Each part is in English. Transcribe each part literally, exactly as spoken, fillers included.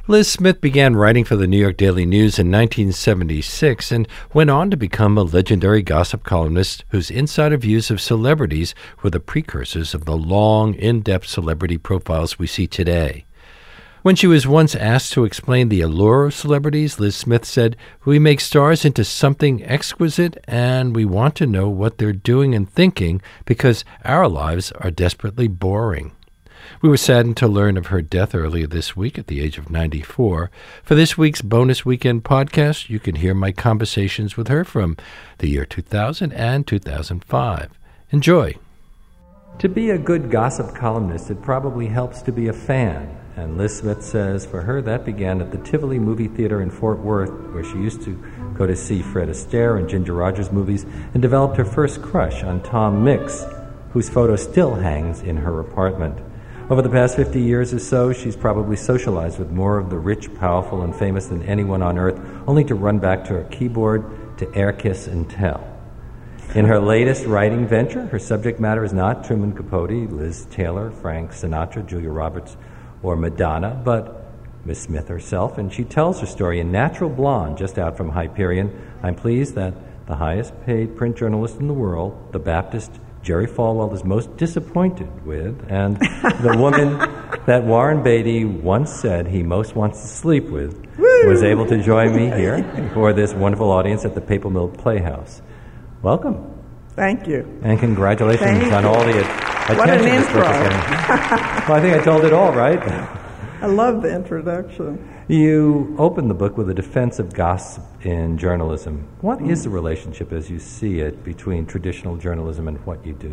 Liz Smith began writing for the New York Daily News in nineteen seventy-six and went on to become a legendary gossip columnist whose insider views of celebrities were the precursors of the long, in-depth celebrity profiles we see today. When she was once asked to explain the allure of celebrities, Liz Smith said, "We make stars into something exquisite, and we want to know what they're doing and thinking because our lives are desperately boring." We were saddened to learn of her death earlier this week at the age of ninety-four. For this week's Bonus Weekend podcast, you can hear my conversations with her from the year two thousand and two thousand five. Enjoy. To be a good gossip columnist, it probably helps to be a fan. And Liz Smith says for her that began at the Tivoli Movie Theater in Fort Worth, where she used to go to see Fred Astaire and Ginger Rogers movies, and developed her first crush on Tom Mix, whose photo still hangs in her apartment. Over the past fifty years or so, she's probably socialized with more of the rich, powerful, and famous than anyone on earth, only to run back to her keyboard to air kiss and tell. In her latest writing venture, her subject matter is not Truman Capote, Liz Taylor, Frank Sinatra, Julia Roberts, or Madonna, but Miss Smith herself, and she tells her story in Natural Blonde, just out from Hyperion. I'm pleased that the highest-paid print journalist in the world, the Baptist Jerry Falwell, is most disappointed with, and the woman that Warren Beatty once said he most wants to sleep with, Woo! was able to join me here for this wonderful audience at the Paper Mill Playhouse. Welcome. Thank you. And congratulations Thank on you. all the attention. What an intro. Well, I think I told it all, right? I love the introduction. You opened the book with a defense of gossip in journalism. What is the relationship, as you see it, between traditional journalism and what you do?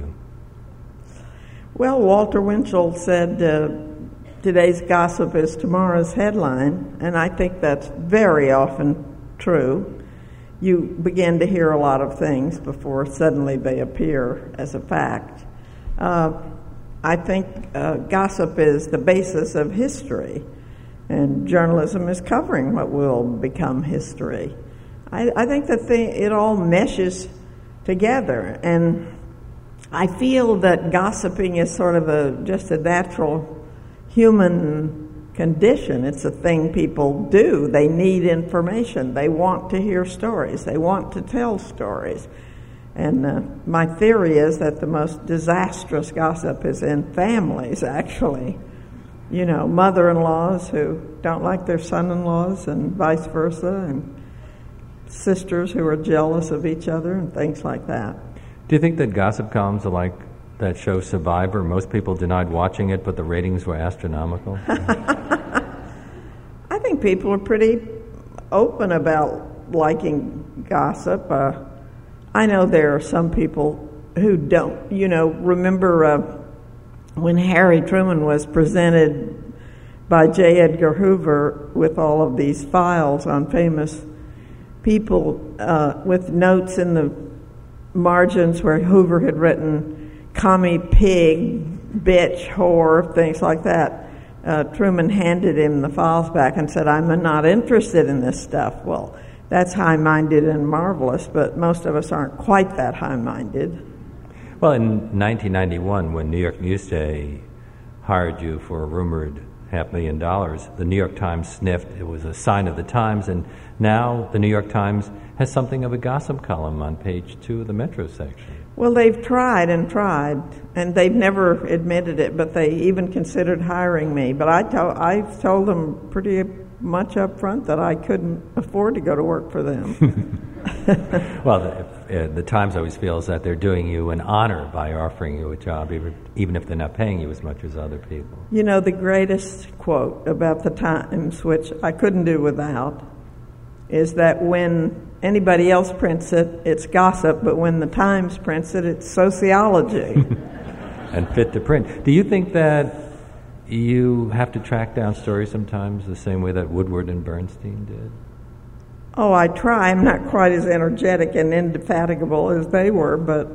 Well, Walter Winchell said, uh, today's gossip is tomorrow's headline, and I think that's very often true. You begin to hear a lot of things before suddenly they appear as a fact. Uh, I think uh, gossip is the basis of history, and journalism is covering what will become history. I, I think that the, it all meshes together, and I feel that gossiping is sort of a just a natural human condition. It's a thing people do. They need information. They want to hear stories. They want to tell stories. And uh, my theory is that the most disastrous gossip is in families, actually. You know, mother-in-laws who don't like their son-in-laws and vice versa, and sisters who are jealous of each other and things like that. Do you think that gossip columns are like that show Survivor? Most people denied watching it, but the ratings were astronomical. I think people are pretty open about liking gossip. Uh, I know there are some people who don't. You know, remember uh, when Harry Truman was presented by J. Edgar Hoover with all of these files on famous people uh, with notes in the margins where Hoover had written commie, pig, bitch, whore, things like that. Uh, Truman handed him the files back and said, "I'm not interested in this stuff." Well, that's high-minded and marvelous, but most of us aren't quite that high-minded. Well, in nineteen ninety-one, when New York Newsday hired you for a rumored half million dollars, the New York Times sniffed. It was a sign of the times, and now the New York Times has something of a gossip column on page two of the Metro section. Well, they've tried and tried, and they've never admitted it, but they even considered hiring me. But I told, I've told them pretty much up front that I couldn't afford to go to work for them. Well, the, uh, the Times always feels that they're doing you an honor by offering you a job, even, even if they're not paying you as much as other people. You know, the greatest quote about the Times, which I couldn't do without, is that when anybody else prints it, it's gossip, but when the Times prints it, it's sociology. And fit to print. Do you think that you have to track down stories sometimes the same way that Woodward and Bernstein did? Oh, I try. I'm not quite as energetic and indefatigable as they were, but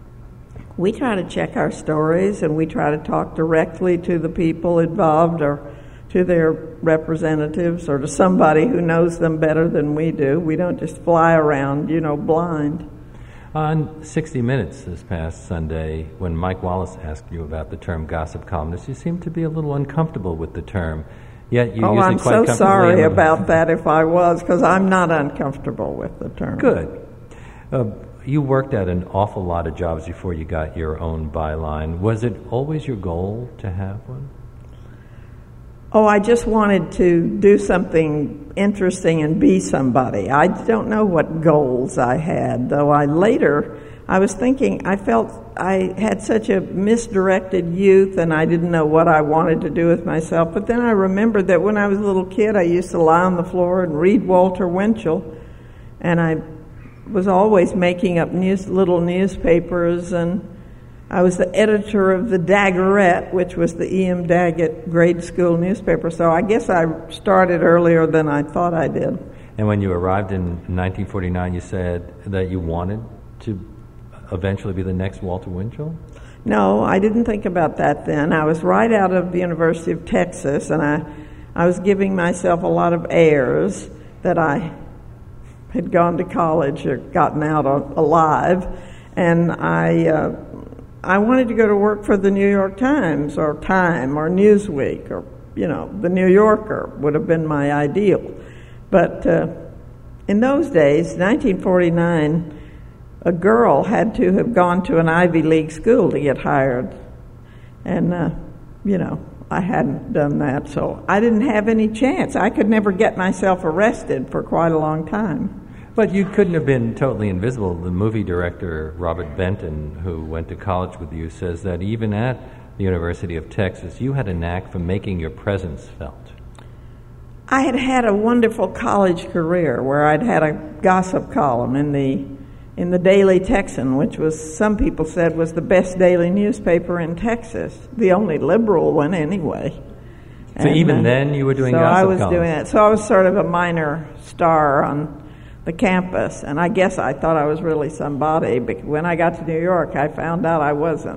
we try to check our stories, and we try to talk directly to the people involved or to their representatives or to somebody who knows them better than we do. We don't just fly around, you know, blind. On sixty minutes this past Sunday, when Mike Wallace asked you about the term gossip columnist, you seemed to be a little uncomfortable with the term. Yet you oh, use I'm it quite so comfortably sorry in the- about that if I was, because I'm not uncomfortable with the term. Good. Uh, you worked at an awful lot of jobs before you got your own byline. Was it always your goal to have one? Oh, I just wanted to do something interesting and be somebody. I don't know what goals I had, though I later, I was thinking, I felt I had such a misdirected youth and I didn't know what I wanted to do with myself. But then I remembered that when I was a little kid, I used to lie on the floor and read Walter Winchell. And I was always making up news, little newspapers, and I was the editor of the Daguerreotype, which was the E M Daggett grade school newspaper. So I guess I started earlier than I thought I did. And when you arrived in nineteen forty-nine, you said that you wanted to eventually be the next Walter Winchell? No, I didn't think about that then. I was right out of the University of Texas, and I, I was giving myself a lot of airs that I had gone to college or gotten out alive, and I uh, I wanted to go to work for the New York Times or Time or Newsweek or, you know, the New Yorker would have been my ideal. But uh, in those days, nineteen forty-nine, a girl had to have gone to an Ivy League school to get hired. And, uh, you know, I hadn't done that, so I didn't have any chance. I could never get myself arrested for quite a long time. But you couldn't have been totally invisible. The movie director, Robert Benton, who went to college with you, says that even at the University of Texas, you had a knack for making your presence felt. I had had a wonderful college career where I'd had a gossip column in the in the Daily Texan, which was, some people said, was the best daily newspaper in Texas, the only liberal one anyway. So and, even uh, then you were doing so gossip I was columns. doing that. So I was sort of a minor star on the campus, and I guess I thought I was really somebody, but when I got to New York, I found out I wasn't.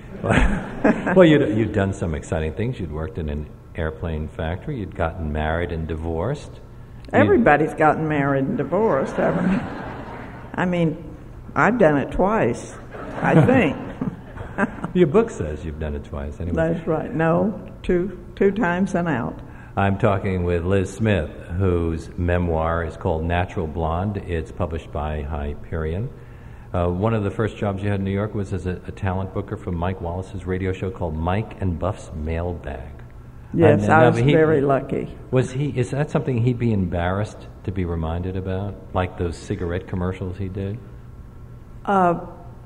Well, you'd, you'd done some exciting things. You'd worked in an airplane factory. You'd gotten married and divorced. Everybody's you'd... gotten married and divorced, haven't they? I mean, I've done it twice, I think. Your book says you've done it twice, anyway. That's right. No, two two times and out. I'm talking with Liz Smith, whose memoir is called Natural Blonde. It's published by Hyperion. Uh, one of the first jobs you had in New York was as a, a talent booker for Mike Wallace's radio show called Mike and Buff's Mailbag. Yes, and, I was he, very lucky. Was he? Is that something he'd be embarrassed to be reminded about, like those cigarette commercials he did? Uh,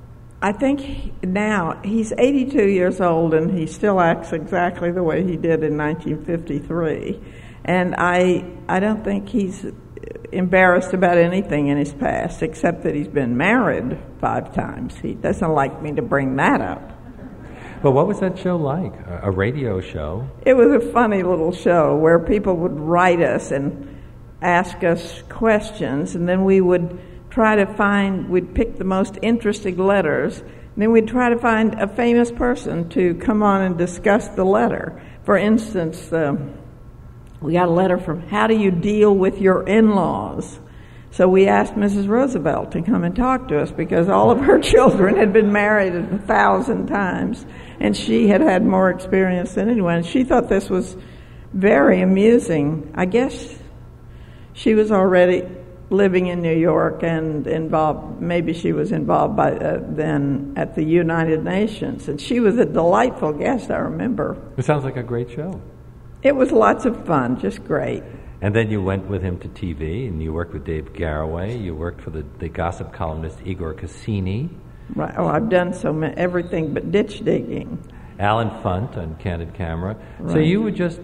I think he, now he's eighty-two years old and he still acts exactly the way he did in nineteen fifty-three. And I I don't think he's embarrassed about anything in his past except that he's been married five times. He doesn't like me to bring that up. But what was that show like? A, a radio show? It was a funny little show where people would write us and ask us questions, and then we would try to find, we'd pick the most interesting letters, and then we'd try to find a famous person to come on and discuss the letter. For instance, um, we got a letter from, how do you deal with your in-laws? So we asked Missus Roosevelt to come and talk to us because all of her children had been married a thousand times, and she had had more experience than anyone. And she thought this was very amusing. I guess she was already living in New York and involved, maybe she was involved by uh, then at the United Nations. And she was a delightful guest, I remember. It sounds like a great show. It was lots of fun, just great. And then you went with him to T V, and you worked with Dave Garroway. You worked for the, the gossip columnist Igor Cassini. Right. Oh, I've done so many, everything but ditch digging. Alan Funt on Candid Camera. Right. So you were just,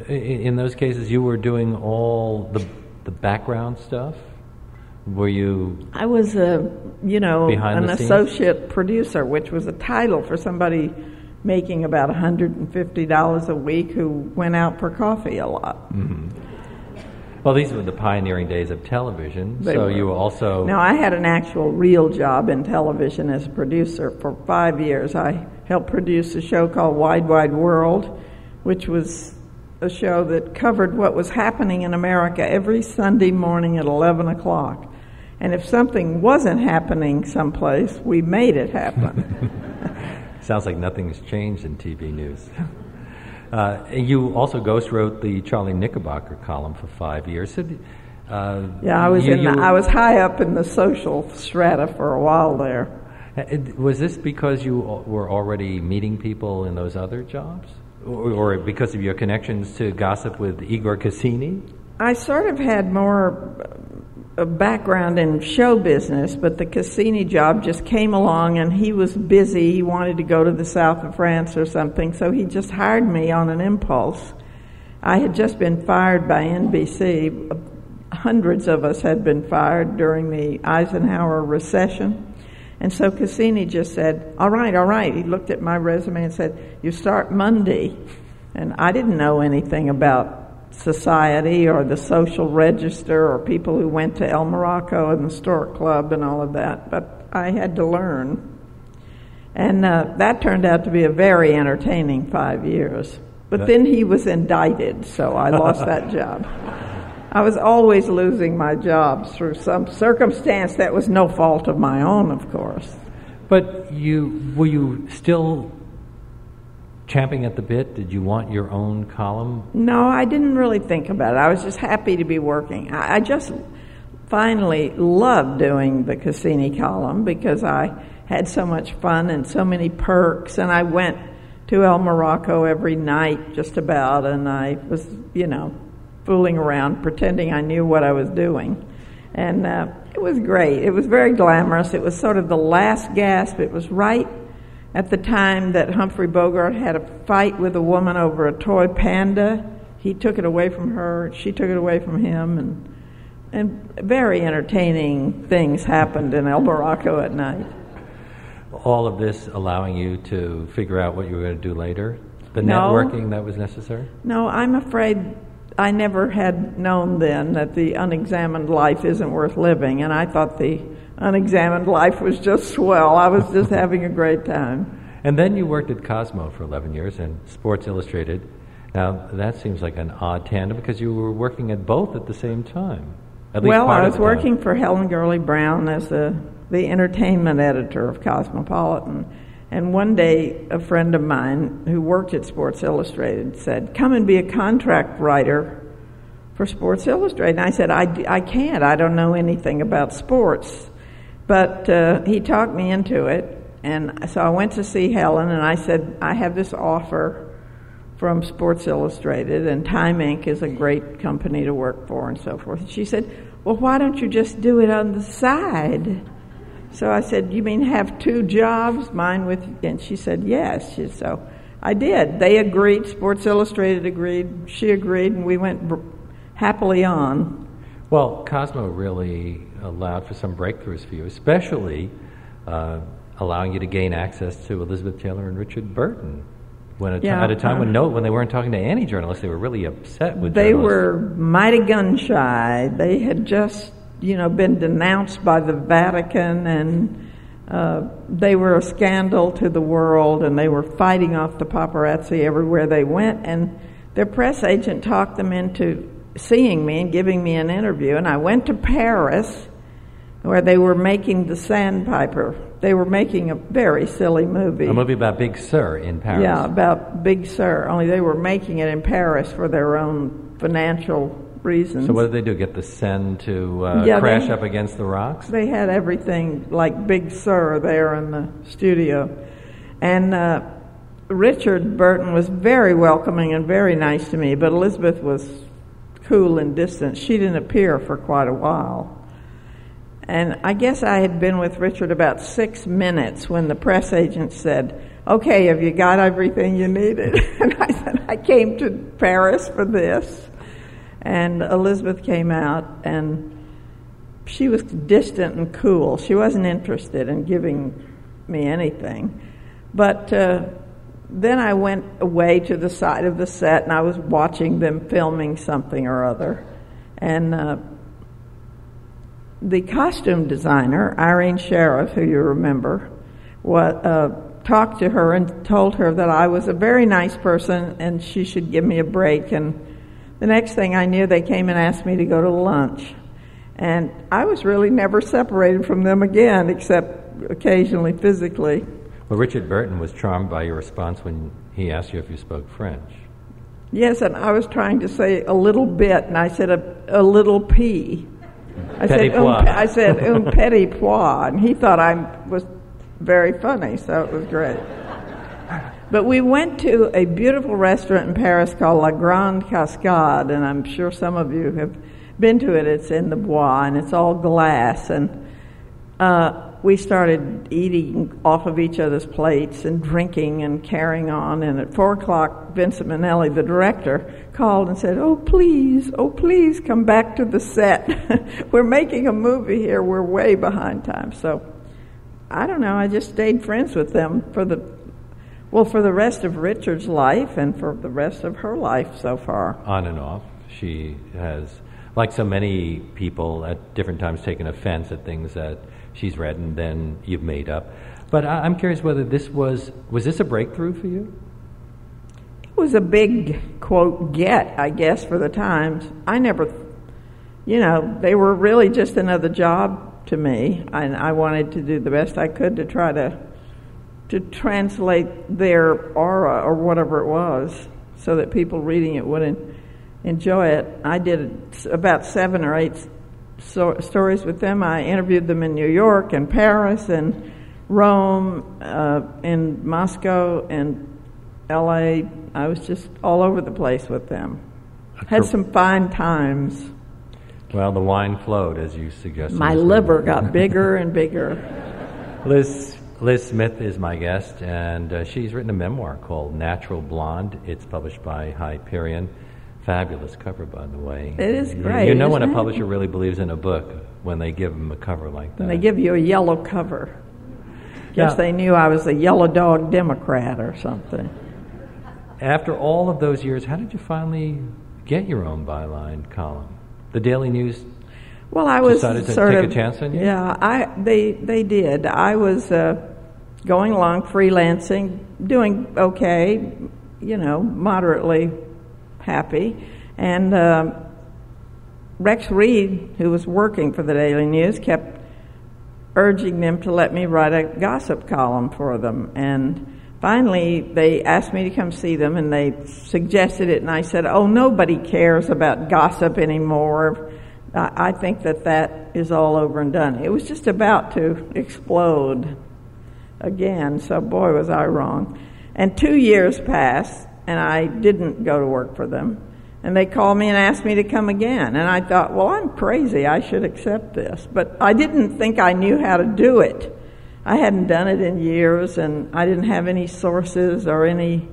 in those cases, you were doing all the the background stuff? Were you... I was, a, you know, an associate scenes? producer, which was a title for somebody making about one hundred fifty dollars a week who went out for coffee a lot. Mm-hmm. Well, these were the pioneering days of television, They so were. you were also... Now, I had an actual real job in television as a producer for five years. I helped produce a show called Wide Wide World, which was a show that covered what was happening in America every Sunday morning at eleven o'clock. And if something wasn't happening someplace, we made it happen. Sounds like nothing's changed in T V news. Uh, and you also ghost wrote the Charlie Knickerbocker column for five years. So, uh, yeah, I was you, in. you, The, I was high up in the social strata for a while there. Was this because you were already meeting people in those other jobs, or, or because of your connections to gossip with Igor Cassini? I sort of had more a background in show business, but the Cassini job just came along, and he was busy. He wanted to go to the south of France or something, so he just hired me on an impulse. I had just been fired by N B C. Hundreds of us had been fired during the Eisenhower recession. And so Cassini just said, all right, all right. He looked at my resume and said, you start Monday. And I didn't know anything about society or the social register or people who went to El Morocco and the Stork Club and all of that, but I had to learn. And uh, that turned out to be a very entertaining five years. But that then he was indicted, so I lost that job. I was always losing my jobs through some circumstance that was no fault of my own, of course. But you were you still champing at the bit? Did you want your own column? No, I didn't really think about it. I was just happy to be working. I, I just finally loved doing the Cassini column because I had so much fun and so many perks, and I went to El Morocco every night just about, and I was, you know, fooling around, pretending I knew what I was doing. And uh, it was great. It was very glamorous. It was sort of the last gasp. It was right at the time that Humphrey Bogart had a fight with a woman over a toy panda. He took it away from her. She took it away from him. And, and very entertaining things happened in El Morocco at night. All of this allowing you to figure out what you were going to do later? The no, networking that was necessary? No, I'm afraid I never had known then that the unexamined life isn't worth living, and I thought the unexamined life was just swell. I was just having a great time. And then you worked at Cosmo for eleven years and Sports Illustrated. Now, that seems like an odd tandem because you were working at both at the same time. At least well, part I of was the working time. for Helen Gurley Brown as the, the entertainment editor of Cosmopolitan. And one day, a friend of mine who worked at Sports Illustrated said, come and be a contract writer for Sports Illustrated. And I said, I, I can't. I don't know anything about sports. But uh, he talked me into it. And so I went to see Helen, and I said, I have this offer from Sports Illustrated, and Time Incorporated is a great company to work for and so forth. And she said, well, why don't you just do it on the side? So I said, you mean have two jobs, mine with, and she said, yes. She, so I did. They agreed, Sports Illustrated agreed, she agreed, and we went br- happily on. Well, Cosmo really allowed for some breakthroughs for you, especially uh, allowing you to gain access to Elizabeth Taylor and Richard Burton. When a t- yeah, at a time uh, when no, when they weren't talking to any journalists, they were really upset with They journalists. were mighty gun shy. They had just, you know, been denounced by the Vatican, and uh, they were a scandal to the world, and they were fighting off the paparazzi everywhere they went, and their press agent talked them into seeing me and giving me an interview. And I went to Paris, where they were making The Sandpiper. They were making a very silly movie. A movie about Big Sur in Paris. Yeah, about Big Sur, only they were making it in Paris for their own financial reasons. So what did they do, get the Seine to uh, yeah, crash they, up against the rocks? They had everything like Big Sur there in the studio. And uh, Richard Burton was very welcoming and very nice to me, but Elizabeth was cool and distant. She didn't appear for quite a while. And I guess I had been with Richard about six minutes when the press agent said, okay, have you got everything you needed? And I said, I came to Paris for this. And Elizabeth came out, and she was distant and cool. She wasn't interested in giving me anything. But uh, then I went away to the side of the set, and I was watching them filming something or other. And uh, the costume designer, Irene Sheriff, who you remember, what, uh, talked to her and told her that I was a very nice person and she should give me a break. And the next thing I knew, they came and asked me to go to lunch. And I was really never separated from them again, except occasionally physically. Well, Richard Burton was charmed by your response when he asked you if you spoke French. Yes, and I was trying to say a little bit, and I said a, a little p. I Petit said, pois. un, I said un petit pois, and he thought I was very funny, so it was great. But we went to a beautiful restaurant in Paris called La Grande Cascade, and I'm sure some of you have been to it. It's in the Bois, and it's all glass, and uh, we started eating off of each other's plates and drinking and carrying on, and at four o'clock, Vincent Minnelli, the director, called and said, oh, please, oh, please come back to the set. We're making a movie here. We're way behind time. So, I don't know. I just stayed friends with them for the, well, for the rest of Richard's life and for the rest of her life so far. On and off. She has, like so many people, at different times taken offense at things that she's read and then you've made up. But I- I'm curious whether this was, was this a breakthrough for you? It was a big, quote, get, I guess, for the Times. I never, you know, they were really just another job to me, and I wanted to do the best I could to try to to translate their aura or whatever it was so that people reading it would en- enjoy it. I did about seven or eight so- stories with them. I interviewed them in New York and Paris and Rome, uh, in Moscow and L A. I was just all over the place with them. Had some fine times. Well, the wine flowed, as you suggested. My liver got bigger and bigger. Liz Liz Smith is my guest, and uh, she's written a memoir called Natural Blonde. It's published by Hyperion. Fabulous cover, by the way. It is great. You know when a isn't it? publisher really believes in a book when they give them a cover like that. And they give you a yellow cover. Guess Now- they knew I was a yellow dog Democrat or something. After all of those years, how did you finally get your own byline column? The Daily News Well, I was decided to sort take of, a chance on you? Yeah, I they they did. I was uh, going along freelancing, doing okay, you know, moderately happy, and um, Rex Reed, who was working for the Daily News, kept urging them to let me write a gossip column for them, and finally they asked me to come see them, and they suggested it, and I said, oh, nobody cares about gossip anymore. I think that that is all over and done. It was just about to explode again, so boy, was I wrong. And two years passed, and I didn't go to work for them. And they called me and asked me to come again. And I thought, well, I'm crazy. I should accept this. But I didn't think I knew how to do it. I hadn't done it in years, and I didn't have any sources or any,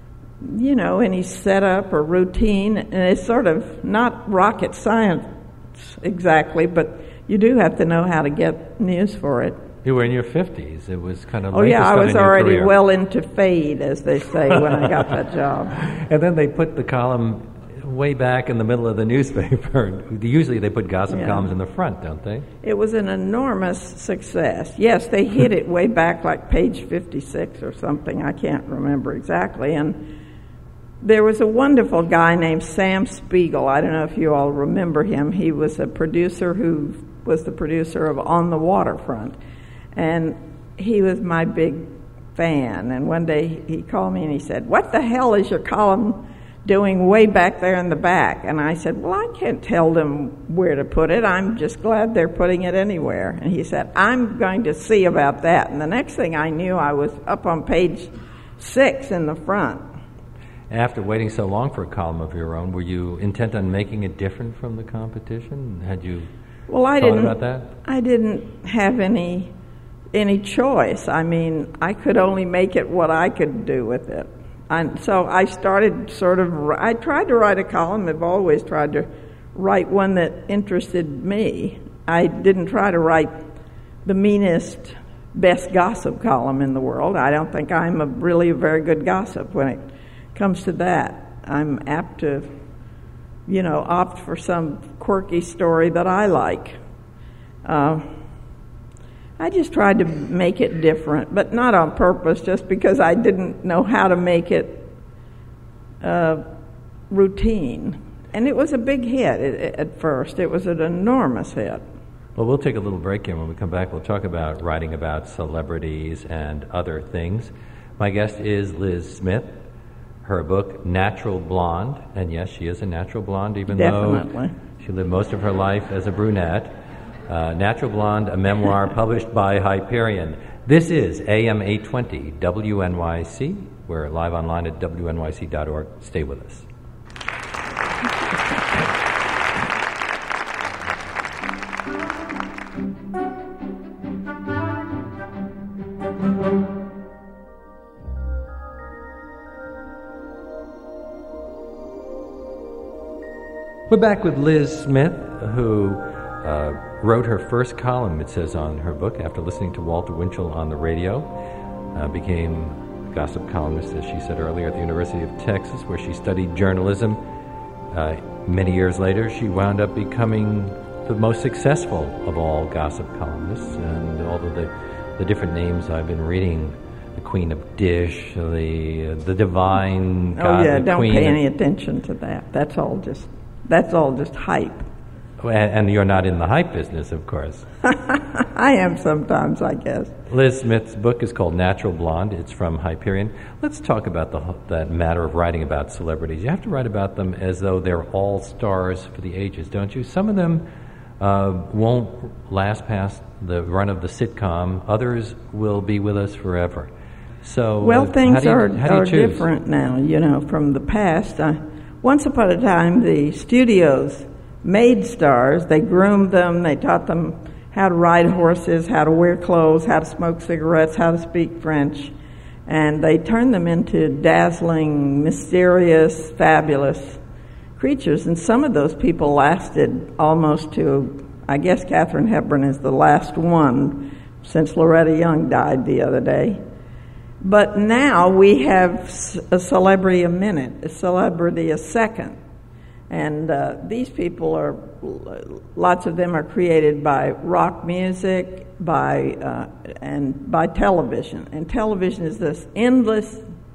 you know, any setup or routine. And it's sort of not rocket science exactly, but you do have to know how to get news for it. You were in your fifties. It was kind of Oh, late yeah, to I start was a new already career. well into fade, as they say, when I got that job. And then they put the column way back in the middle of the newspaper. Usually they put gossip Yeah. columns in the front, don't they? It was an enormous success. Yes, they hid it way back like page fifty-six or something. I can't remember exactly. And there was a wonderful guy named Sam Spiegel. I don't know if you all remember him. He was a producer who was the producer of On the Waterfront. And he was my big fan. And one day he called me and he said, what the hell is your column doing way back there in the back? And I said, well, I can't tell them where to put it. I'm just glad they're putting it anywhere. And he said, I'm going to see about that. And the next thing I knew, I was up on page six in the front. After waiting so long for a column of your own, were you intent on making it different from the competition? Had you Well, I thought didn't. about that? I didn't have any any choice. I mean, I could only make it what I could do with it. And so I started sort of. I tried to write a column. I've always tried to write one that interested me. I didn't try to write the meanest, best gossip column in the world. I don't think I'm a really a very good gossip when it comes to that. I'm apt to, you know, opt for some quirky story that I like. Uh, I just tried to make it different, but not on purpose, just because I didn't know how to make it uh, routine. And it was a big hit at, at first. It was an enormous hit. Well, we'll take a little break here. When we come back, we'll talk about writing about celebrities and other things. My guest is Liz Smith. her book, Natural Blonde. And yes, she is a natural blonde, even Definitely. though she lived most of her life as a brunette. Uh, Natural Blonde, a memoir published by Hyperion. This is A M eight twenty W N Y C. We're live online at W N Y C dot org. Stay with us. We're back with Liz Smith, who uh, wrote her first column, it says on her book, after listening to Walter Winchell on the radio. Uh, became a gossip columnist, as she said earlier, at the University of Texas, where she studied journalism. Uh, many years later, she wound up becoming the most successful of all gossip columnists. And all of the, the different names I've been reading, the Queen of Dish, the uh, the Divine Oh, God, yeah, the don't Queen pay of, any attention to that. That's all just, that's all just hype. And, and you're not in the hype business, of course. I am sometimes, I guess. Liz Smith's book is called Natural Blonde. It's from Hyperion. Let's talk about the that matter of writing about celebrities. You have to write about them as though they're all stars for the ages, don't you? Some of them uh, won't last past the run of the sitcom. Others will be with us forever. So, Well, uh, things how do you, are, how do you are choose? different now, you know, from the past. Uh, once upon a time, the studios made stars. They groomed them. They taught them how to ride horses, how to wear clothes, how to smoke cigarettes, how to speak French. And they turned them into dazzling, mysterious, fabulous creatures. And some of those people lasted almost to, I guess Katharine Hepburn is the last one, since Loretta Young died the other day. But now we have a celebrity a minute, a celebrity a second. And uh, these people are, lots of them are created by rock music, by uh, and by television. And television is this endless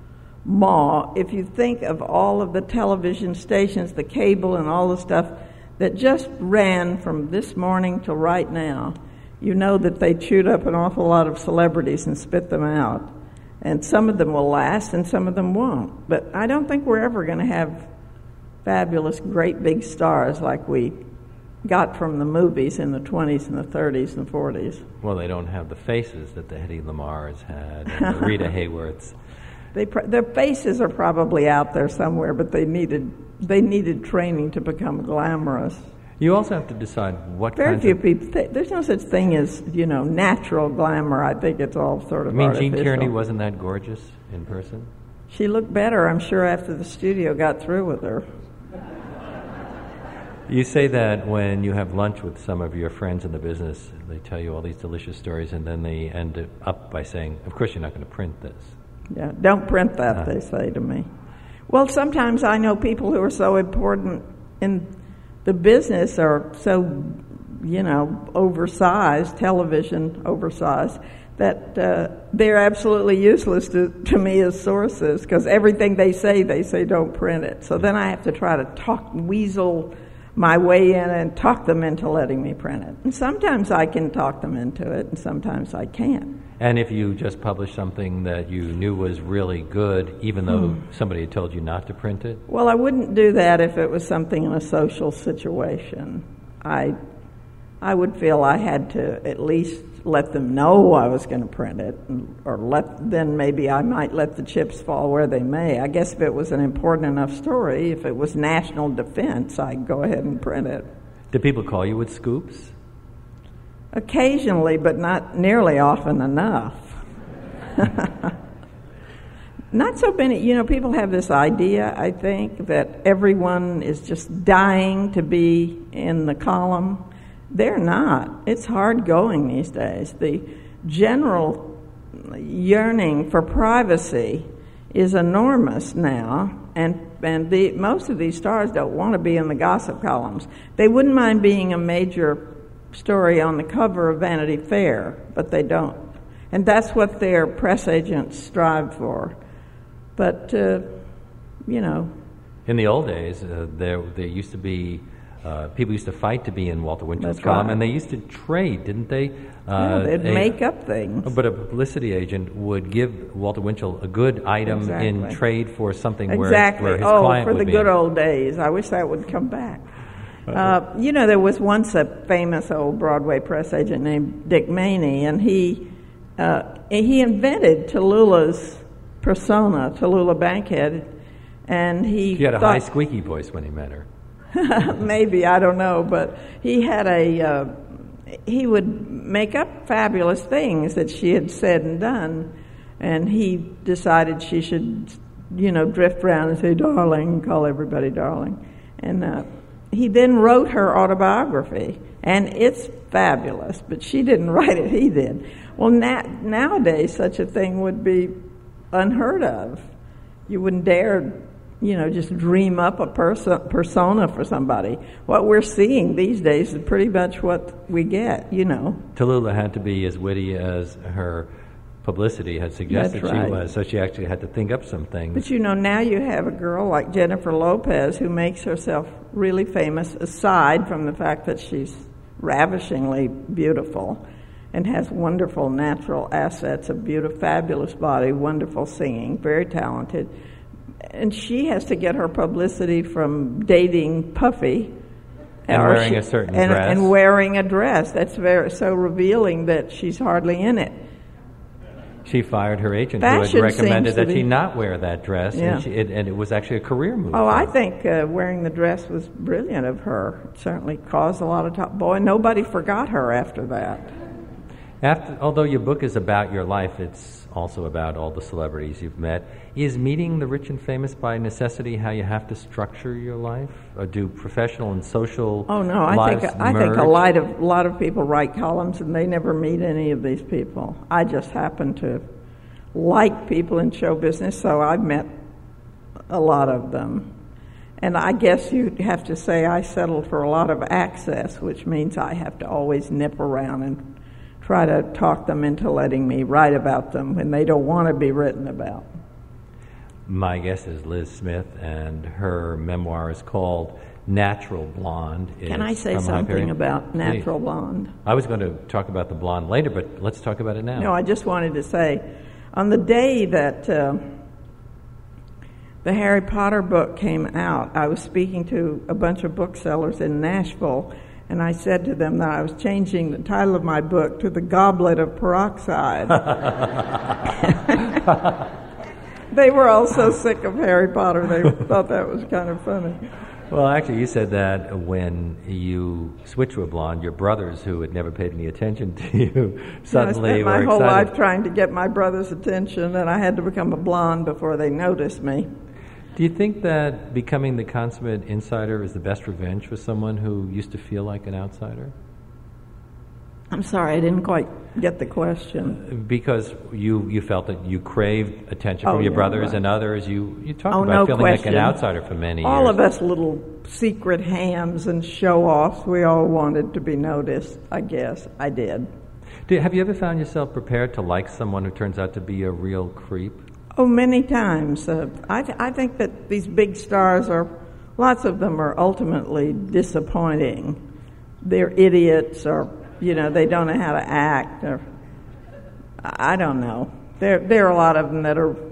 maw. If you think of all of the television stations, the cable and all the stuff that just ran from this morning till right now, you know that they chewed up an awful lot of celebrities and spit them out. And some of them will last and some of them won't. But I don't think we're ever going to have fabulous, great big stars like we got from the movies in the twenties and the thirties and forties. Well, they don't have the faces that the Hedy Lamars had, and the Rita Hayworths. They pr- their faces are probably out there somewhere, but they needed they needed training to become glamorous. You also have to decide what Very kinds few of... people. Th- there's no such thing as, you know, natural glamour. I think it's all sort of I mean, artificial. Jean Kearney wasn't that gorgeous in person? She looked better, I'm sure, after the studio got through with her. You say that when you have lunch with some of your friends in the business, they tell you all these delicious stories, and then they end it up by saying, of course you're not going to print this. Yeah, don't print that, Uh. they say to me. Well, sometimes I know people who are so important in the business are so, you know, oversized, television oversized, that uh, they're absolutely useless to, to me as sources, because everything they say, they say don't print it. So then I have to try to talk, weasel my way in and talk them into letting me print it. And sometimes I can talk them into it, and sometimes I can't. And if you just published something that you knew was really good, even though Hmm. somebody had told you not to print it? Well, I wouldn't do that if it was something in a social situation. I I would feel I had to at least let them know I was going to print it, or let then maybe I might let the chips fall where they may. I guess if it was an important enough story, if it was national defense, I'd go ahead and print it. Did people call you with scoops? Occasionally, but not nearly often enough. Not so many, you know, people have this idea, I think, that everyone is just dying to be in the column. They're not. It's hard going these days. The general yearning for privacy is enormous now, and and the most of these stars don't want to be in the gossip columns. They wouldn't mind being a major story on the cover of Vanity Fair, but they don't. And that's what their press agents strive for. But, uh, you know. In the old days, uh, there there used to be Uh, people used to fight to be in Walter Winchell's That's column, right. and they used to trade, didn't they? Yeah, Uh, they'd a- make up things. But a publicity agent would give Walter Winchell a good item Exactly. in trade for something where, Exactly. where his oh, client for would the be. good old days. I wish that would come back. Uh, you know, there was once a famous old Broadway press agent named Dick Maney, and he uh, he invented Tallulah's persona, Tallulah Bankhead, and he She had a thought, high squeaky voice when he met her. maybe, I don't know, but he had a uh, he would make up fabulous things that she had said and done, and he decided she should, you know, drift around and say darling, call everybody darling, and uh, he then wrote her autobiography, and it's fabulous, but she didn't write it, he did. Well, na- nowadays such a thing would be unheard of. You wouldn't dare, you know, just dream up a perso- persona for somebody. What we're seeing these days is pretty much what we get, you know. Tallulah had to be as witty as her publicity had suggested That's she right. was, so she actually had to think up some things. But you know, now you have a girl like Jennifer Lopez who makes herself really famous aside from the fact that she's ravishingly beautiful and has wonderful natural assets, a beautiful, fabulous body, wonderful singing, very talented. And she has to get her publicity from dating Puffy. And or wearing she- a certain and, dress. And wearing a dress. That's very so revealing that she's hardly in it. She fired her agent who Fashion had recommended seems to that she be- not wear that dress, Yeah. and, she, it, and it was actually a career move. Oh, for I her. think uh, wearing the dress was brilliant of her. It certainly caused a lot of talk. Boy, nobody forgot her after that. After, although your book is about your life, it's also about all the celebrities you've met. Is meeting the rich and famous by necessity how you have to structure your life? Or do professional and social Oh no, I lives think I think a merge? lot of lot of people write columns and they never meet any of these people. I just happen to like people in show business, so I've met a lot of them. And I guess you'd have to say I settled for a lot of access, which means I have to always nip around and try to talk them into letting me write about them when they don't want to be written about. My guest is Liz Smith, and her memoir is called Natural Blonde. Can I It's say from something Hyperion. about Natural Please. Blonde? I was going to talk about the blonde later, but let's talk about it now. No, I just wanted to say, on the day that uh, the Harry Potter book came out, I was speaking to a bunch of booksellers in Nashville, and I said to them that I was changing the title of my book to The Goblet of Peroxide. They were all so sick of Harry Potter, they thought that was kind of funny. Well, actually, you said that when you switched to a blonde, your brothers, who had never paid any attention to you, suddenly I spent my were whole excited. life trying to get my brother's attention, and I had to become a blonde before they noticed me. Do you think that becoming the consummate insider is the best revenge for someone who used to feel like an outsider? I'm sorry, I didn't quite get the question. Because you, you felt that you craved attention Oh, from your yeah, brothers right. and others. You, you talked Oh, about no feeling question. like an outsider for many All years. of us little secret hams and show-offs, we all wanted to be noticed, I guess. I did. Do, have you ever found yourself prepared to like someone who turns out to be a real creep? Oh, many times. Uh, I, th- I think that these big stars are, lots of them are ultimately disappointing. They're idiots, or, you know, they don't know how to act, or I I don't know. There, there are a lot of them that are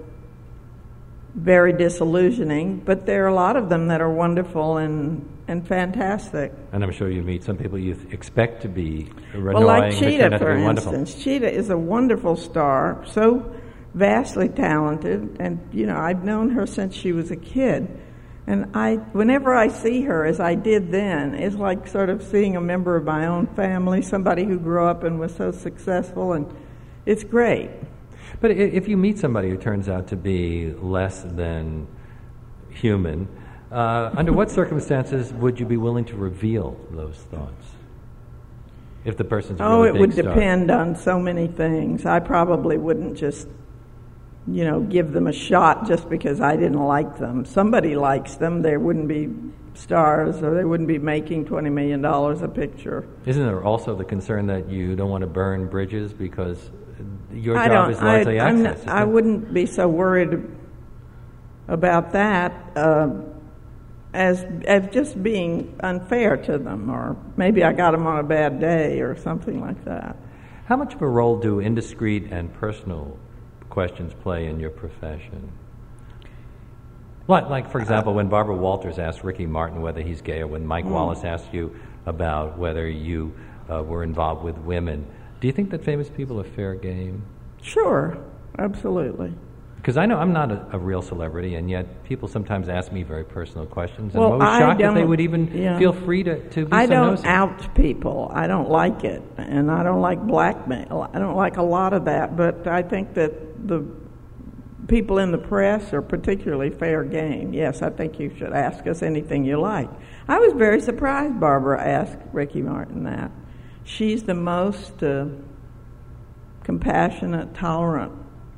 very disillusioning, but there are a lot of them that are wonderful and, and fantastic. And I'm sure you meet some people you th- expect to be annoying, Well, like but turn Cheetah, out to for be wonderful. instance. Cheetah is a wonderful star, so vastly talented, and, you know, I've known her since she was a kid. And I, whenever I see her, as I did then, it's like sort of seeing a member of my own family, somebody who grew up and was so successful, and it's great. But i- if you meet somebody who turns out to be less than human, uh, under what circumstances would you be willing to reveal those thoughts? If the person's a Oh, really it big would star? depend on so many things. I probably wouldn't just, you know, give them a shot just because I didn't like them. Somebody likes them, they wouldn't be stars, or they wouldn't be making twenty million dollars a picture. Isn't there also the concern that you don't want to burn bridges because your I job don't. is largely I, I'm access? not, I wouldn't be so worried about that. Uh, as as just being unfair to them, or maybe I got them on a bad day or something like that. How much of a role do indiscreet and personal questions play in your profession? Like, like for example, when Barbara Walters asked Ricky Martin whether he's gay, or when Mike mm. Wallace asked you about whether you uh, were involved with women, do you think that famous people are fair game? Sure, absolutely. Because I know I'm not a, a real celebrity, and yet people sometimes ask me very personal questions, and well, I'm always shocked that they would even yeah. feel free to, to be I so don't nosy. out people. I don't like it, and I don't like blackmail. I don't like a lot of that, but I think that the people in the press are particularly fair game. Yes, I think you should ask us anything you like. I was very surprised Barbara asked Ricky Martin that. She's the most uh, compassionate, tolerant,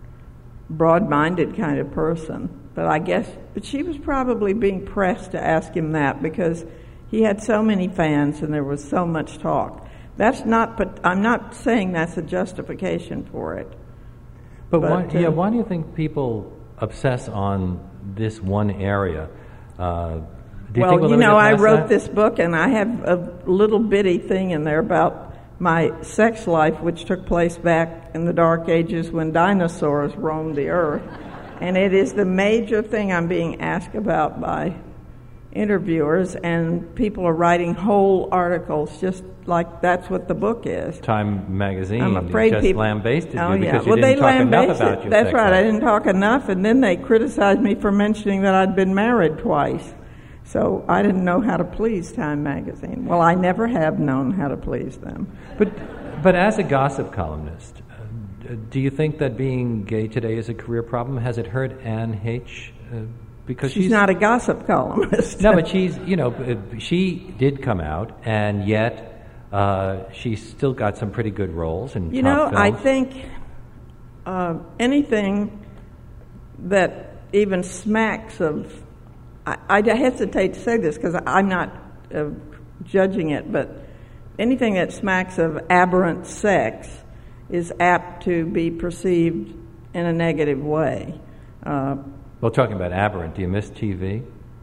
broad-minded kind of person. But I guess, but she was probably being pressed to ask him that because he had so many fans and there was so much talk. That's not, but I'm not saying that's a justification for it. But, but why, uh, yeah, why do you think people obsess on this one area? Uh, do you well, think we'll you ever know, get I past wrote that? this book, and I have a little bitty thing in there about my sex life, which took place back in the dark ages when dinosaurs roamed the earth. And it is the major thing I'm being asked about by interviewers, and people are writing whole articles just like that's what the book is. Time magazine I'm afraid just people, lambasted oh, you yeah. because you well, didn't they talk enough lambasted, about your That's sex right, life. I didn't talk enough, and then they criticized me for mentioning that I'd been married twice. So I didn't know how to please Time magazine. Well, I never have known how to please them. But, but as a gossip columnist, uh, do you think that being gay today is a career problem? Has it hurt Anne H? Uh, because she's, she's not a gossip columnist. No, but she's, you know, uh, she did come out, and yet uh, she's still got some pretty good roles in you top know, I films. think uh, anything that even smacks of I, I hesitate to say this because I'm not uh, judging it, but anything that smacks of aberrant sex is apt to be perceived in a negative way. Uh, well, talking about aberrant, do you miss T V?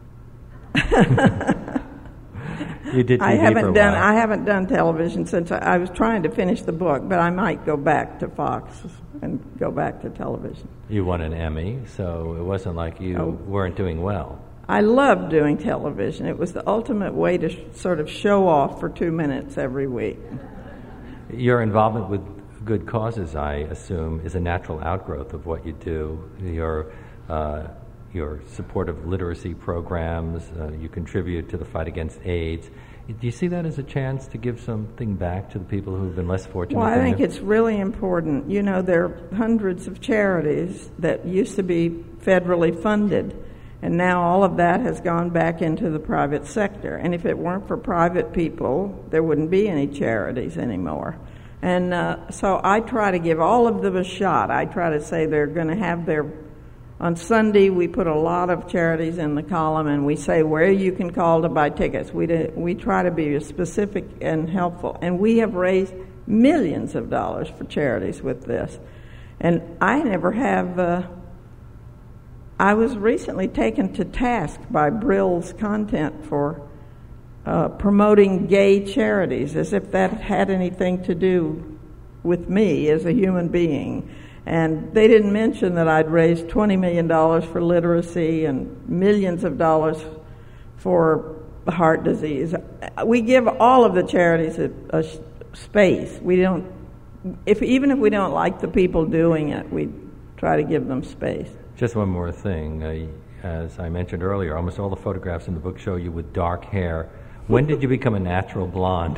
You did T V I haven't for a done. while. I haven't done television since I, I was trying to finish the book, but I might go back to Fox and go back to television. You won an Emmy, so it wasn't like you Oh. weren't doing well. I loved doing television. It was the ultimate way to sh- sort of show off for two minutes every week. Your involvement with good causes, I assume, is a natural outgrowth of what you do. Your uh, your support of literacy programs, uh, you contribute to the fight against AIDS. Do you see that as a chance to give something back to the people who've been less fortunate? Well, I than think you? it's really important. You know, there are hundreds of charities that used to be federally funded, and now all of that has gone back into the private sector. And if it weren't for private people, there wouldn't be any charities anymore. And uh, so I try to give all of them a shot. I try to say they're going to have their... On Sunday, we put a lot of charities in the column, and we say where you can call to buy tickets. We do, we try to be specific and helpful. And we have raised millions of dollars for charities with this. And I never have... Uh, I was recently taken to task by Brill's content for uh, promoting gay charities, as if that had anything to do with me as a human being. And they didn't mention that I'd raised twenty million dollars for literacy and millions of dollars for heart disease. We give all of the charities a, a space. We don't, if even if we don't like the people doing it, we try to give them space. Just one more thing. Uh, as I mentioned earlier, almost all the photographs in the book show you with dark hair. When did you become a natural blonde?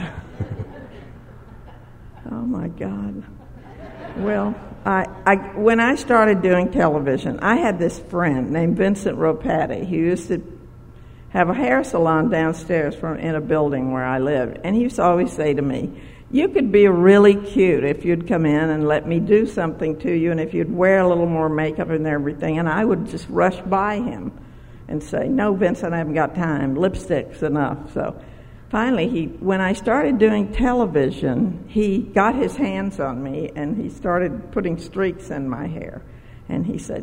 Oh, my God. Well, I, I, when I started doing television, I had this friend named Vincent Ropati who used to have a hair salon downstairs from in a building where I lived. And he used to always say to me, you could be really cute if you'd come in and let me do something to you, and if you'd wear a little more makeup and everything. And I would just rush by him and say, no, Vincent, I haven't got time. Lipstick's enough. So finally, he, when I started doing television, he got his hands on me and he started putting streaks in my hair. And he said,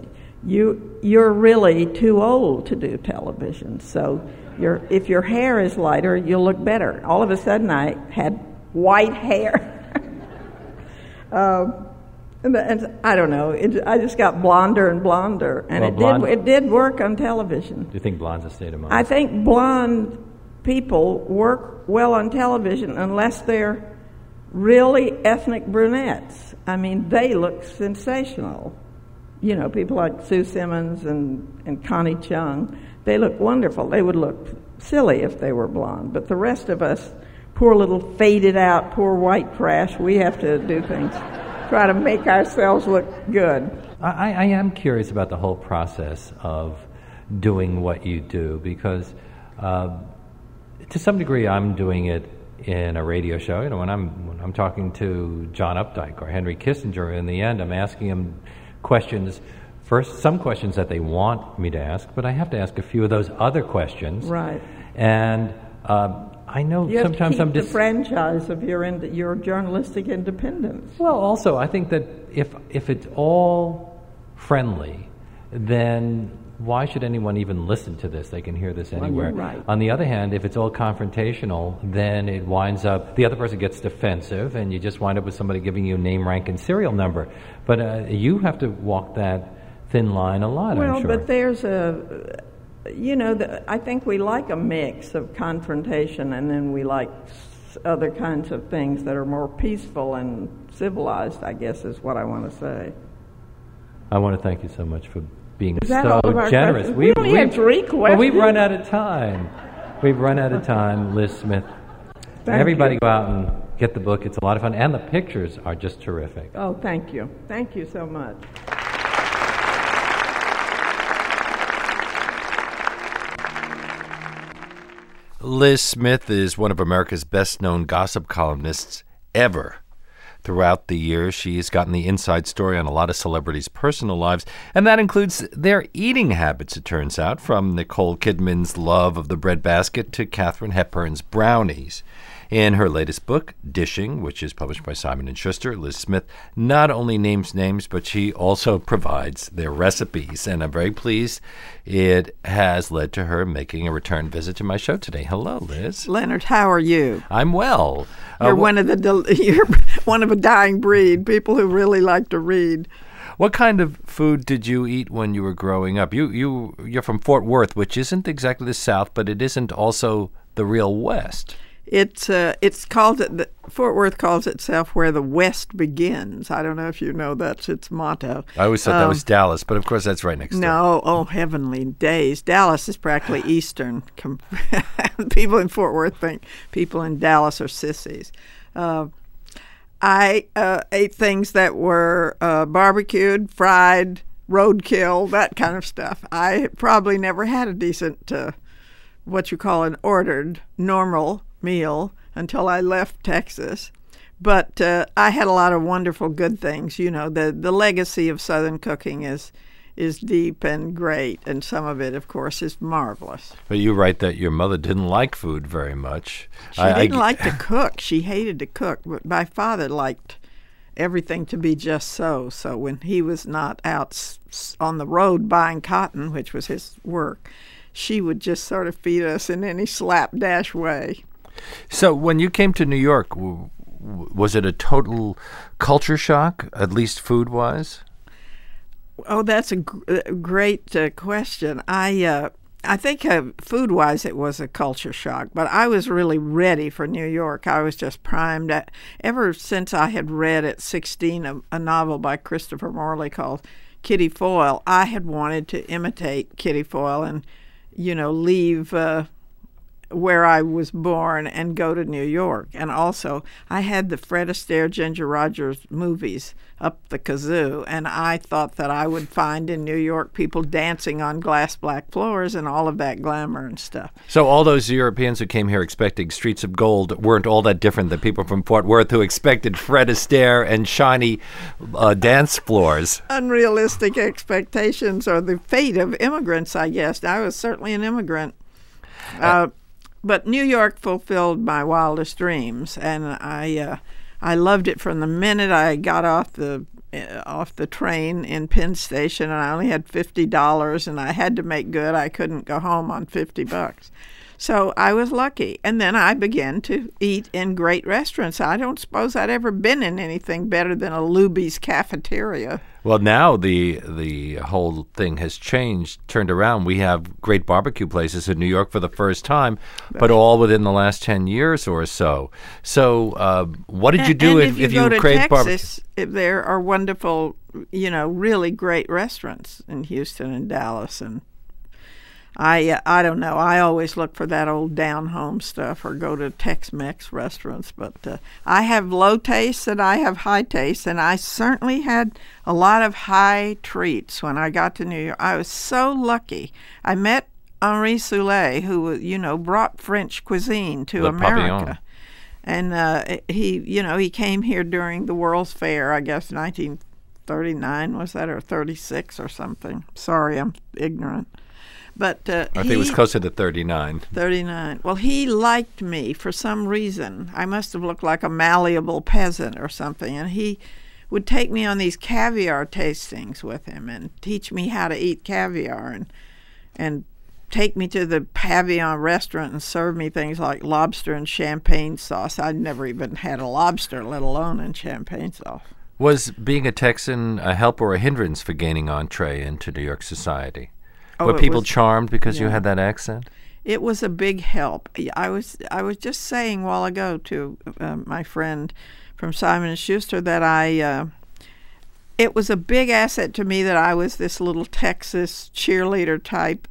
you you're really too old to do television. So your if your hair is lighter, you'll look better. All of a sudden, I had white hair. uh, and, and I don't know. It, I just got blonder and blonder, and well, it blonde, did it did work on television. Do you think blonde's a state of mind? I think blonde people work well on television unless they're really ethnic brunettes. I mean, they look sensational. You know, people like Sue Simmons and, and Connie Chung, they look wonderful. They would look silly if they were blonde. But the rest of us, poor little faded out, poor white trash, we have to do things, try to make ourselves look good. I, I am curious about the whole process of doing what you do, because uh, to some degree I'm doing it in a radio show. You know, when I'm when I'm talking to John Updike or Henry Kissinger, in the end I'm asking them questions, first some questions that they want me to ask, but I have to ask a few of those other questions. Right. And uh, I know you have sometimes to keep I'm dis- the franchise of your ind- your journalistic independence. Well, also I think that if if it's all friendly, then why should anyone even listen to this? They can hear this anywhere. Well, you're right. On the other hand, if it's all confrontational, then it winds up, the other person gets defensive, and you just wind up with somebody giving you name, rank, and serial number. But uh, you have to walk that thin line a lot, well, I'm sure. but there's a, you know, the, I think we like a mix of confrontation, and then we like s- other kinds of things that are more peaceful and civilized, I guess is what I want to say. I want to thank you so much for being Is that so all of our generous. questions? We only had three questions. Well, we've run out of time. We've run out of time, Liz Smith. Thank Everybody you. go out and get the book. It's a lot of fun, and the pictures are just terrific. Oh, thank you. Thank you so much. Liz Smith is one of America's best-known gossip columnists ever. Throughout the years, she's gotten the inside story on a lot of celebrities' personal lives, and that includes their eating habits, it turns out, from Nicole Kidman's love of the breadbasket to Katharine Hepburn's brownies. In her latest book, Dishing, which is published by Simon and Schuster, Liz Smith not only names names, but she also provides their recipes. And I'm very pleased it has led to her making a return visit to my show today. Hello, Liz. Leonard, how are you? I'm well. You're Uh, wh- one of the del- you're one of a dying breed. People who really like to read. What kind of food did you eat when you were growing up? You you you're from Fort Worth, which isn't exactly the South, but it isn't also the real West. It's uh, it's called the, Fort Worth calls itself where the West begins. I don't know if you know that's its motto. I always thought that Um, was Dallas, but of course that's right next door. No, oh heavenly days! Dallas is practically Eastern. Com- people in Fort Worth think people in Dallas are sissies. Uh, I uh, ate things that were uh, barbecued, fried, roadkill, that kind of stuff. I probably never had a decent, uh, what you call an ordered, normal meal until I left Texas. But uh, I had a lot of wonderful good things. You know, the, the legacy of Southern cooking is is deep and great, and some of it, of course, is marvelous. But you write that your mother didn't like food very much. She I- didn't I- like to cook. She hated to cook. But my father liked everything to be just so. So when he was not out s- s- on the road buying cotton, which was his work, she would just sort of feed us in any slapdash way. So when you came to New York, w- w- was it a total culture shock, at least food-wise? Oh, that's a gr- uh, great uh, question. I uh, I think uh, food-wise it was a culture shock, but I was really ready for New York. I was just primed. I, ever since I had read at sixteen a, a novel by Christopher Morley called Kitty Foyle, I had wanted to imitate Kitty Foyle and, you know, leave uh, where I was born and go to New York. And also, I had the Fred Astaire, Ginger Rogers movies up the kazoo, and I thought that I would find in New York people dancing on glass black floors and all of that glamour and stuff. So all those Europeans who came here expecting streets of gold weren't all that different than people from Fort Worth who expected Fred Astaire and shiny uh, dance floors. Unrealistic expectations or the fate of immigrants, I guess. I was certainly an immigrant. Uh, but New York fulfilled my wildest dreams, and I uh, I loved it from the minute I got off the uh, off the train in Penn Station, and I only had fifty dollars, and I had to make good. I couldn't go home on fifty bucks. So I was lucky. And then I began to eat in great restaurants. I don't suppose I'd ever been in anything better than a Luby's cafeteria. Well, now the the whole thing has changed, turned around. We have great barbecue places in New York for the first time, but all within the last ten years or so. So uh, what did you do and, if, and if you if go you to craved Texas, barbecue? there are wonderful, you know, really great restaurants in Houston and Dallas, and I uh, I don't know. I always look for that old down home stuff or go to Tex-Mex restaurants. But uh, I have low taste and I have high taste, and I certainly had a lot of high treats when I got to New York. I was so lucky. I met Henri Soulet, who, you know, brought French cuisine to Le America. Papillon. And uh, he, you know, he came here during the World's Fair, I guess nineteen thirty-nine was that, or thirty-six or something. Sorry, I'm ignorant. But uh, I think he, it was closer to thirty-nine. thirty-nine. Well, he liked me for some reason. I must have looked like a malleable peasant or something. And he would take me on these caviar tastings with him and teach me how to eat caviar and and take me to the Pavillon restaurant and serve me things like lobster and champagne sauce. I'd never even had a lobster, let alone in champagne sauce. Was being a Texan a help or a hindrance for gaining entree into New York society? Oh, Were it people was- charmed because you yeah. had that accent? It was a big help. I was I was just saying a while ago to uh, my friend from Simon and Schuster that I uh, it was a big asset to me that I was this little Texas cheerleader type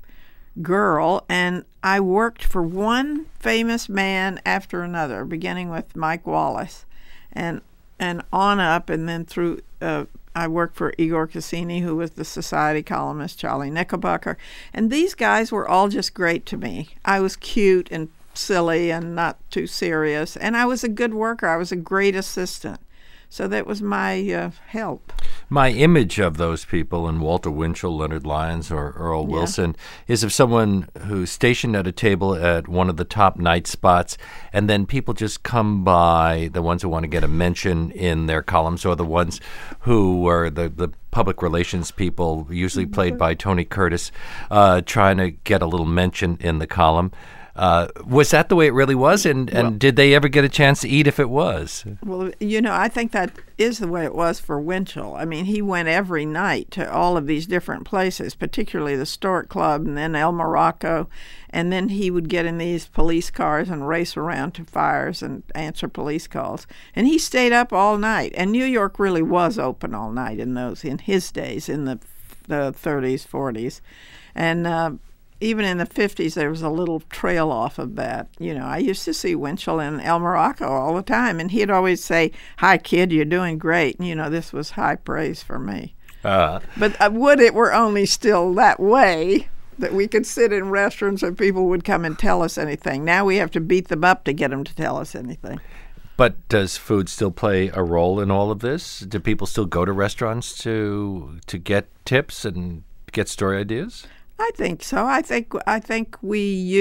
girl, and I worked for one famous man after another, beginning with Mike Wallace, and and on up, and then through. Uh, I worked for Igor Cassini, who was the Society columnist, Charlie Knickerbocker, and these guys were all just great to me. I was cute and silly and not too serious, and I was a good worker. I was a great assistant. So that was my uh, help. My image of those people, and Walter Winchell, Leonard Lyons, or Earl Yeah. Wilson, is of someone who's stationed at a table at one of the top night spots, and then people just come by, the ones who want to get a mention in their columns, or the ones who are the, the public relations people, usually played by Tony Curtis, uh, trying to get a little mention in the column. Uh, was that the way it really was? And, and Well- did they ever get a chance to eat if it was? Well, you know, I think that is the way it was for Winchell. I mean, he went every night to all of these different places, particularly the Stork Club and then El Morocco. And then he would get in these police cars and race around to fires and answer police calls. And he stayed up all night. And New York really was open all night in those, in his days, in the, the thirties, forties. And uh, even in the fifties, there was a little trail off of that. You know, I used to see Winchell in El Morocco all the time, and he'd always say, "Hi, kid, you're doing great." And, you know, this was high praise for me. Uh, But uh, would it were only still that way, that we could sit in restaurants and people would come and tell us anything. Now we have to beat them up to get them to tell us anything. But does food still play a role in all of this? Do people still go to restaurants to to get tips and get story ideas? I think so. I think I think we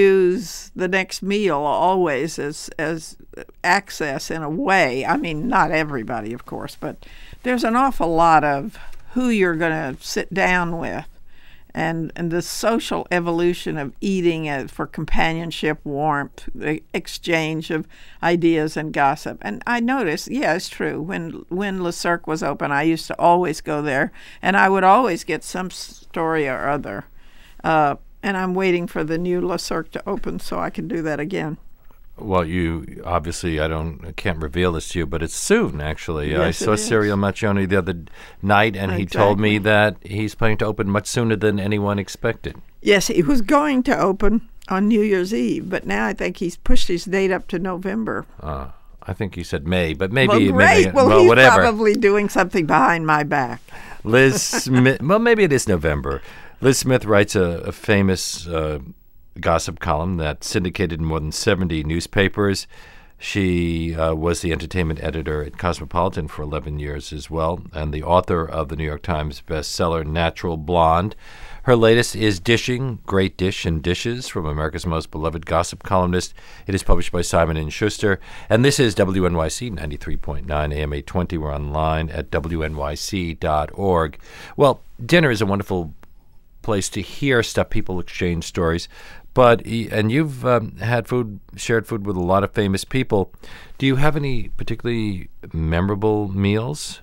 use the next meal always as as access in a way. I mean, not everybody, of course, but there's an awful lot of who you're going to sit down with, and and the social evolution of eating uh, for companionship, warmth, the exchange of ideas and gossip. And I noticed, yeah, it's true. When when Le Cirque was open, I used to always go there, and I would always get some story or other. Uh, and I'm waiting for the new Le Cirque to open so I can do that again. Well, you obviously, I don't, I can't reveal this to you, but it's soon. Actually, Yes, I it saw is. Serial Macchione the other night, and he told me Exactly. that he's planning to open much sooner than anyone expected. Yes, he was going to open on New Year's Eve, but now I think he's pushed his date up to November. Uh, I think you said May, but maybe, well, great. maybe well, he's whatever. probably doing something behind my back. Liz Smith. Well, maybe it is November. Liz Smith writes a, a famous uh, gossip column that's syndicated in more than seventy newspapers. She uh, was the entertainment editor at Cosmopolitan for eleven years as well, and the author of the New York Times bestseller Natural Blonde. Her latest is Dishing, Great Dish and Dishes from America's Most Beloved Gossip Columnist. It is published by Simon and Schuster. And this is W N Y C ninety-three point nine A M eight twenty. We're online at W N Y C dot org. Well, dinner is a wonderful place to hear stuff, people exchange stories. But, and you've um, had food, shared food with a lot of famous people. Do you have any particularly memorable meals?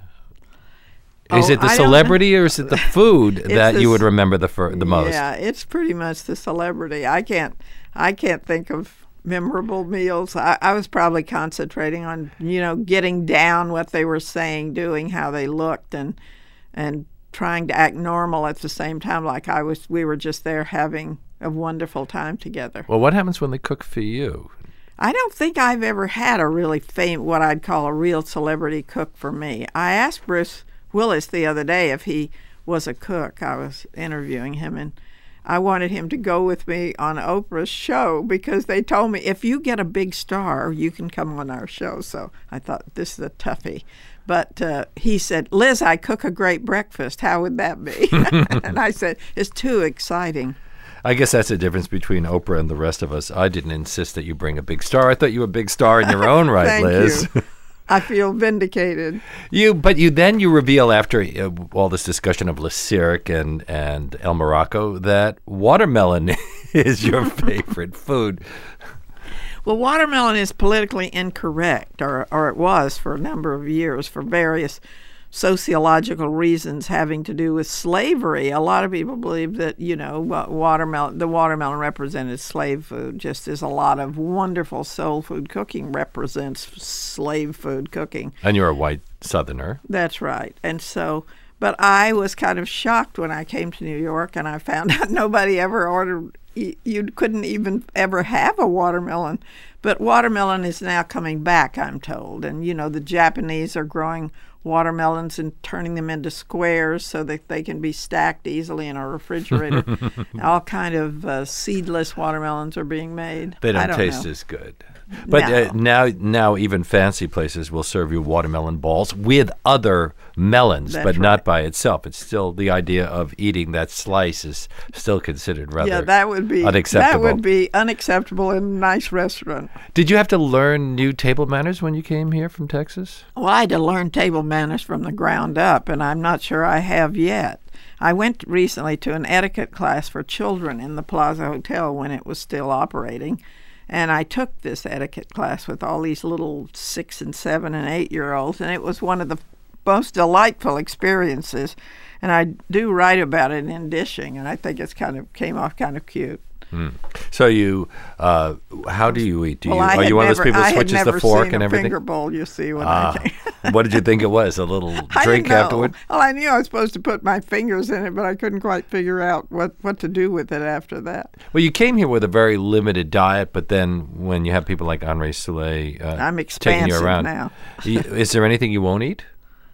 Is Oh, it the I don't celebrity or is it the food that the you s- would remember the fir- the most? Yeah, it's pretty much the celebrity. I can't I can't think of memorable meals. I, I was probably concentrating on, you know, getting down what they were saying, doing how they looked, and and trying to act normal at the same time, like I was we were just there having a wonderful time together. Well, what happens when they cook for you? I don't think I've ever had a really fame, what I'd call a real celebrity cook for me. I asked Bruce Willis the other day if he was a cook. I was interviewing him, and I wanted him to go with me on Oprah's show because they told me, if you get a big star, you can come on our show. So I thought, this is a toughie. But uh, he said, Liz, I cook a great breakfast. How would that be? And I said, it's too exciting. I guess that's the difference between Oprah and the rest of us. I didn't insist that you bring a big star. I thought you were a big star in your own right, Thank Liz. you. I feel vindicated. You, but you then you reveal after uh, all this discussion of Le Cirque and and El Morocco that watermelon is your favorite food. Well, watermelon is politically incorrect, or or it was for a number of years for various sociological reasons having to do with slavery. A lot of people believe that, you know, wa- watermelon, the watermelon represented slave food, just as a lot of wonderful soul food cooking represents slave food cooking. And you're a white Southerner. That's right. And so, but I was kind of shocked when I came to New York and I found out nobody ever ordered, y- you couldn't even ever have a watermelon. But watermelon is now coming back, I'm told. And, you know, the Japanese are growing watermelons and turning them into squares so that they can be stacked easily in a refrigerator. All kind of uh, seedless watermelons are being made. They don't, I don't taste know. as good. But No. uh, now, now even fancy places will serve you watermelon balls with other melons, That's but not right. by itself. It's still the idea of eating that slice is still considered rather Yeah, that would be unacceptable. That would be unacceptable in a nice restaurant. Did you have to learn new table manners when you came here from Texas? Well, I had to learn table manners from the ground up, and I'm not sure I have yet. I went recently to an etiquette class for children in the Plaza Hotel when it was still operating, and I took this etiquette class with all these little six and seven and eight year olds, and it was one of the most delightful experiences. And I do write about it in Dishing, and I think it's kind of came off kind of cute. Mm. So you, uh, how do you eat? Do you, well, I are had you one never, of those people I who had switches never the fork seen and a everything? finger bowl, you see, when Ah. I came. What did you think it was? A little I drink didn't know. afterward? Well, I knew I was supposed to put my fingers in it, but I couldn't quite figure out what, what to do with it after that. Well, you came here with a very limited diet, but then when you have people like Henri Soulet uh, I'm taking you expansive around, now. y- is there anything you won't eat?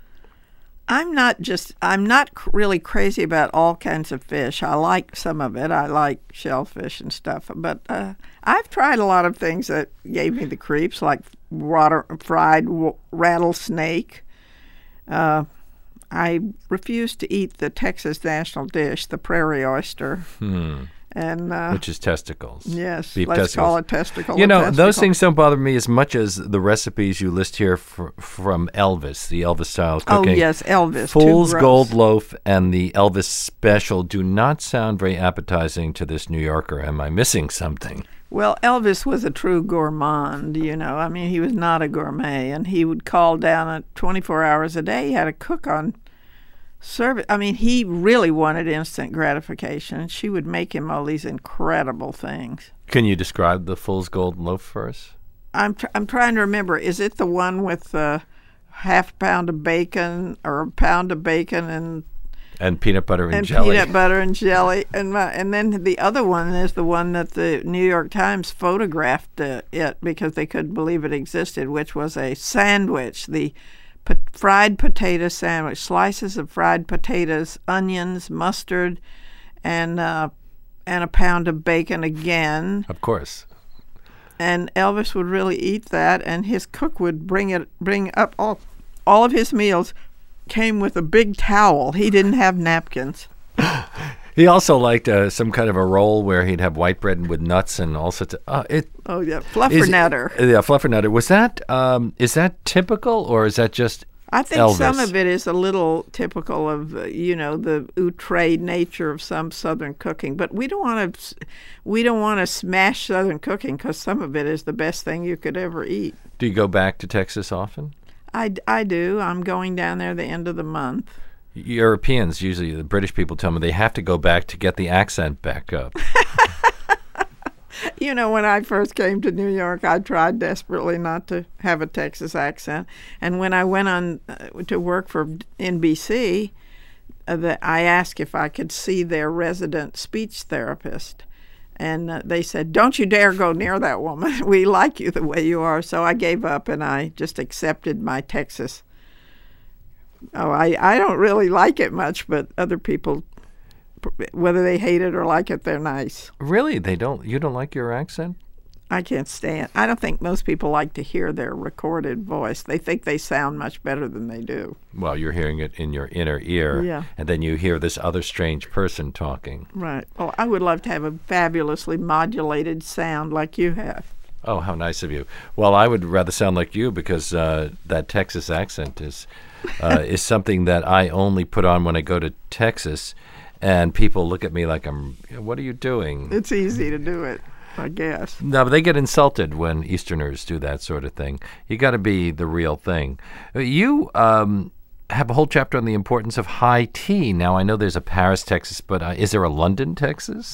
I'm not just, I'm not cr- really crazy about all kinds of fish. I like some of it. I like shellfish and stuff. But uh, I've tried a lot of things that gave me the creeps, like water, fried w- rattlesnake. Uh, I refuse to eat the Texas national dish, the prairie oyster. Hmm. And uh, Which is testicles. yes, Beef let's testicles. call it testicle. You a know, those testicle. things don't bother me as much as the recipes you list here fr- from Elvis, the Elvis style Oh, cooking. yes, Elvis. too Fool's gross. Gold Loaf and the Elvis Special do not sound very appetizing to this New Yorker. Am I missing something? Well, Elvis was a true gourmand, you know. I mean, he was not a gourmet, and he would call down at twenty-four hours a day. He had a cook on service. I mean, he really wanted instant gratification, and she would make him all these incredible things. Can you describe the Fool's Gold Loaf for us? I'm tr- I'm trying to remember. Is it the one with uh, half a pound of bacon or a pound of bacon and And peanut butter and, and jelly. peanut butter and jelly, and my, and then the other one is the one that the New York Times photographed uh, it because they couldn't believe it existed, which was a sandwich, the po- fried potato sandwich, slices of fried potatoes, onions, mustard, and uh, and a pound of bacon again. Of course. and Elvis would really eat that, and his cook would bring it, bring up all, all of his meals came with a big towel. He didn't have napkins. He also liked uh, some kind of a roll where he'd have white bread with nuts and all sorts of. Uh, it, oh yeah, fluffernutter. Is, yeah, fluffernutter. Was that um, is that typical, or is that just? I think Elvis? Some of it is a little typical of uh, you know the outre nature of some Southern cooking, but we don't want to we don't want to smash Southern cooking because some of it is the best thing you could ever eat. Do you go back to Texas often? I, I do. I'm going down there the end of the month. Europeans, usually the British people, tell me they have to go back to get the accent back up. You know, when I first came to New York, I tried desperately not to have a Texas accent. And when I went on uh, to work for N B C, uh, the, I asked if I could see their resident speech therapist. And uh, they said, "Don't you dare go near that woman. We like you the way you are." So I gave up and I just accepted my Texas. Oh, I, I don't really like it much, but other people, whether they hate it or like it, they're nice. Really? They don't? You don't like your accent? I can't stand. I don't think most people like to hear their recorded voice. They think they sound much better than they do. Well, you're hearing it in your inner ear, yeah. And then you hear this other strange person talking. Right. Well, I would love to have a fabulously modulated sound like you have. Oh, how nice of you. Well, I would rather sound like you because uh, that Texas accent is uh, is something that I only put on when I go to Texas, and people look at me like I'm, what are you doing? It's easy to do it, I guess. No, but they get insulted when Easterners do that sort of thing. You got to be the real thing. You um, have a whole chapter on the importance of high tea. Now, I know there's a Paris, Texas, but uh, is there a London, Texas?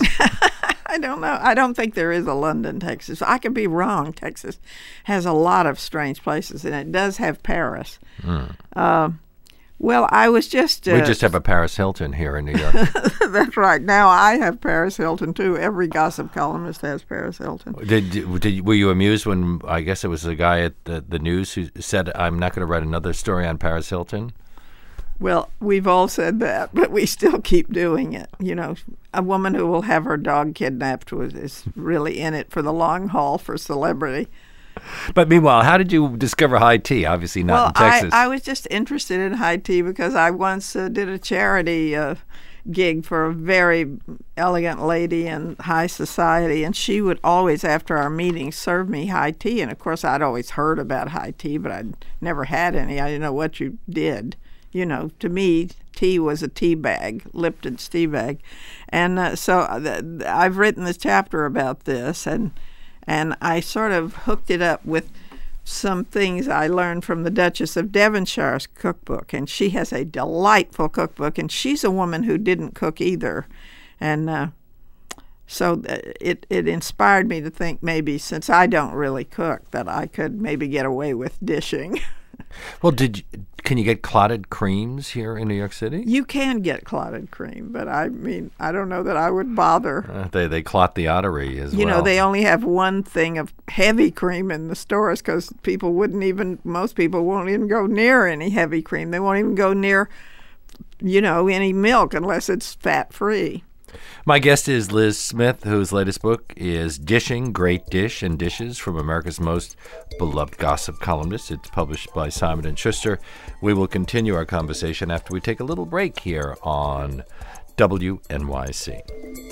I don't know. I don't think there is a London, Texas. I could be wrong. Texas has a lot of strange places, and it does have Paris. Mm. Uh, well, I was just... Uh, we just have a Paris Hilton here in New York. That's right. Now I have Paris Hilton, too. Every gossip columnist has Paris Hilton. Did, did Were you amused when, I guess it was the guy at the, the news who said, I'm not going to write another story on Paris Hilton? Well, we've all said that, but we still keep doing it. You know, a woman who will have her dog kidnapped was, is really in it for the long haul for celebrity. But meanwhile, how did you discover high tea? Obviously not well, in Texas. I, I was just interested in high tea because I once uh, did a charity uh, gig for a very elegant lady in high society, and she would always, after our meetings, serve me high tea. And, of course, I'd always heard about high tea, but I'd never had any. I didn't know what you did. You know, to me, tea was a tea bag, Lipton's tea bag. And uh, so th- I've written this chapter about this, and and I sort of hooked it up with some things I learned from the Duchess of Devonshire's cookbook. And she has a delightful cookbook, and she's a woman who didn't cook either. And uh, so it, it inspired me to think maybe, since I don't really cook, that I could maybe get away with dishing. Well, did you, can you get clotted creams here in New York City? You can get clotted cream, but I mean, I don't know that I would bother. Uh, they they clot the artery as you well. You know, they only have one thing of heavy cream in the stores because people wouldn't even, most people won't even go near any heavy cream. They won't even go near, you know, any milk unless it's fat-free. My guest is Liz Smith, whose latest book is Dishing, Great Dish and Dishes from America's Most Beloved Gossip Columnist. It's published by Simon and Schuster. We will continue our conversation after we take a little break here on W N Y C.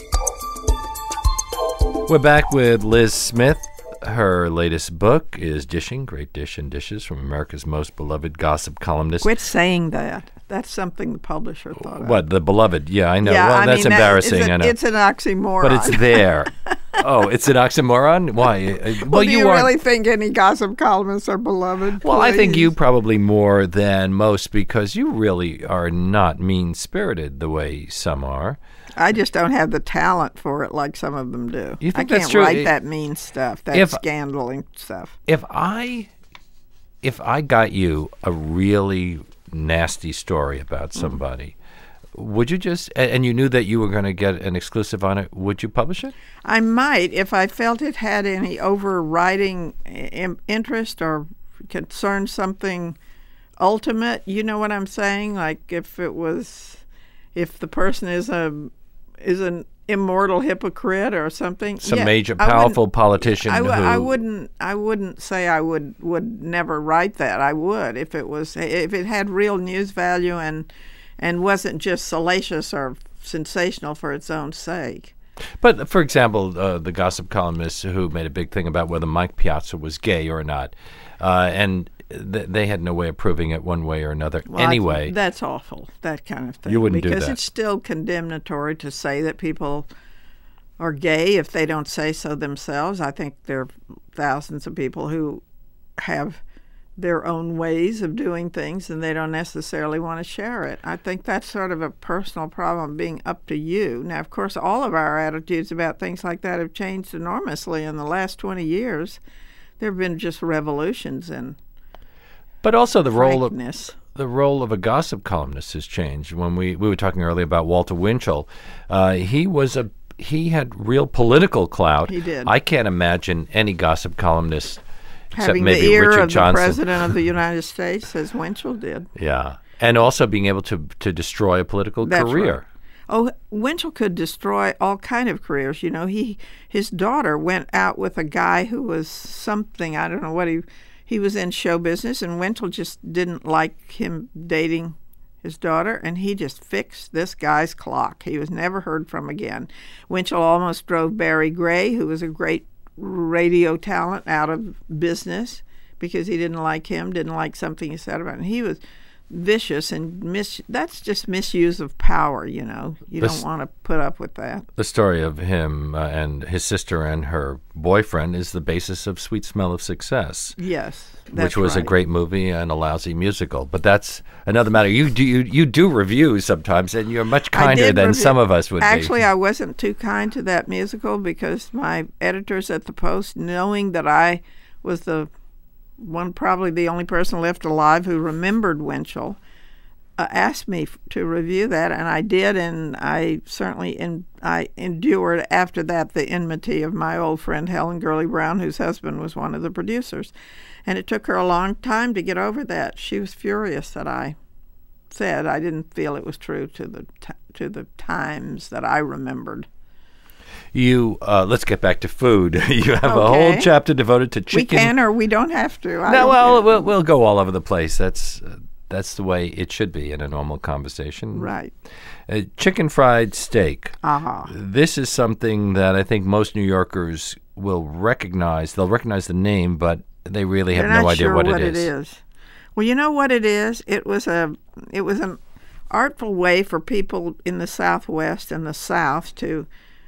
We're back with Liz Smith. Her latest book is Dishing, Great Dish and Dishes from America's Most Beloved Gossip Columnist. Quit saying that. That's something the publisher thought of. What, the beloved? Yeah, I know. Yeah, well, I that's mean, embarrassing. That, it's a, I know. It's an oxymoron. But it's there. Oh, it's an oxymoron? Why? Well, well do you, you really think any gossip columnists are beloved? Well, Please. I think you probably more than most because you really are not mean-spirited the way some are. I just don't have the talent for it like some of them do. You think I can't that's true? write It, that mean stuff, that if, scandaling stuff. If I, if I got you a really nasty story about somebody, mm. would you just, and you knew that you were going to get an exclusive on it, would you publish it? I might if I felt it had any overriding interest or concerned something ultimate. You know what I'm saying? Like if it was, if the person is a is an immortal hypocrite or something. Some yeah, major, powerful politician I, w- who... I wouldn't. I wouldn't say I would would never write that. I would if it was if it had real news value and and wasn't just salacious or sensational for its own sake. But, for example, uh, the gossip columnists who made a big thing about whether Mike Piazza was gay or not, uh, and th- they had no way of proving it one way or another. Well, anyway. I, that's awful, that kind of thing. You wouldn't do because that. It's still condemnatory to say that people are gay if they don't say so themselves. I think there are thousands of people who have their own ways of doing things and they don't necessarily want to share it. I think that's sort of a personal problem being up to you. Now, of course, all of our attitudes about things like that have changed enormously in the last twenty years. There have been just revolutions in But also the role of frankness. the role of a gossip columnist has changed. When we, we were talking earlier about Walter Winchell, uh, he was a he had real political clout. He did. I can't imagine any gossip columnist except Having maybe the ear Richard of Johnson. the President of the United States, as Winchell did. Yeah, and also being able to to destroy a political That's career. right. Oh, Winchell could destroy all kind of careers. You know, he his daughter went out with a guy who was something, I don't know what he he was in show business, and Winchell just didn't like him dating his daughter, and he just fixed this guy's clock. He was never heard from again. Winchell almost drove Barry Gray, who was a great radio talent, out of business because he didn't like him, didn't like something he said about him. He was vicious and mis- that's just misuse of power, you know. You This- don't want to put up with that. The story of him uh, and his sister and her boyfriend is the basis of Sweet Smell of Success, Yes, that's which was right. a great movie and a lousy musical. But that's another matter. You do you, you do reviews sometimes, and you're much I kinder did than review- some of us would Actually, be. I wasn't too kind to that musical because my editors at the Post, knowing that I was the one, probably the only person left alive who remembered Winchell, uh, asked me f- to review that, and I did, and I certainly in, I endured after that the enmity of my old friend Helen Gurley Brown, whose husband was one of the producers, and it took her a long time to get over that. She was furious that I said I didn't feel it was true to the t- to the times that I remembered. You uh, let's get back to food. You have a Okay. whole chapter devoted to chicken. We can or we don't have to. I No, don't well, care. we'll we'll go all over the place. That's uh, that's the way it should be in a normal conversation. Right. Uh, chicken fried steak. Uh-huh. This is something that I think most New Yorkers will recognize. They'll recognize the name, but they really have They're no not idea sure what, what it is. it is. Well, you know what it is? It was a it was an artful way for people in the Southwest and the South to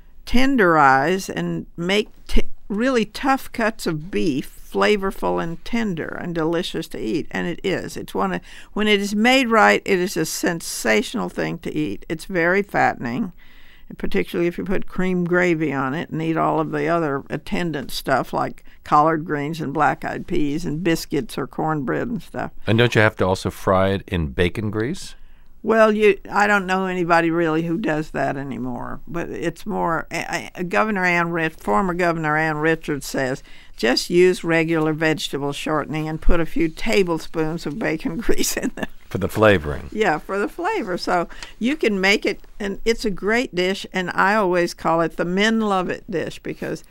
tenderize and make t- really tough cuts of beef flavorful and tender and delicious to eat, and it is. It's one of, when it is made right, it is a sensational thing to eat. It's very fattening, particularly if you put cream gravy on it and eat all of the other attendant stuff like collard greens and black-eyed peas and biscuits or cornbread and stuff. And don't you have to also fry it in bacon grease? Well, you, I don't know anybody really who does that anymore, but it's more, uh, Governor Ann Rich, former Governor Ann Richards says, just use regular vegetable shortening and put a few tablespoons of bacon grease in there. For the flavoring. Yeah, for the flavor. So you can make it, and it's a great dish, and I always call it the men love it dish because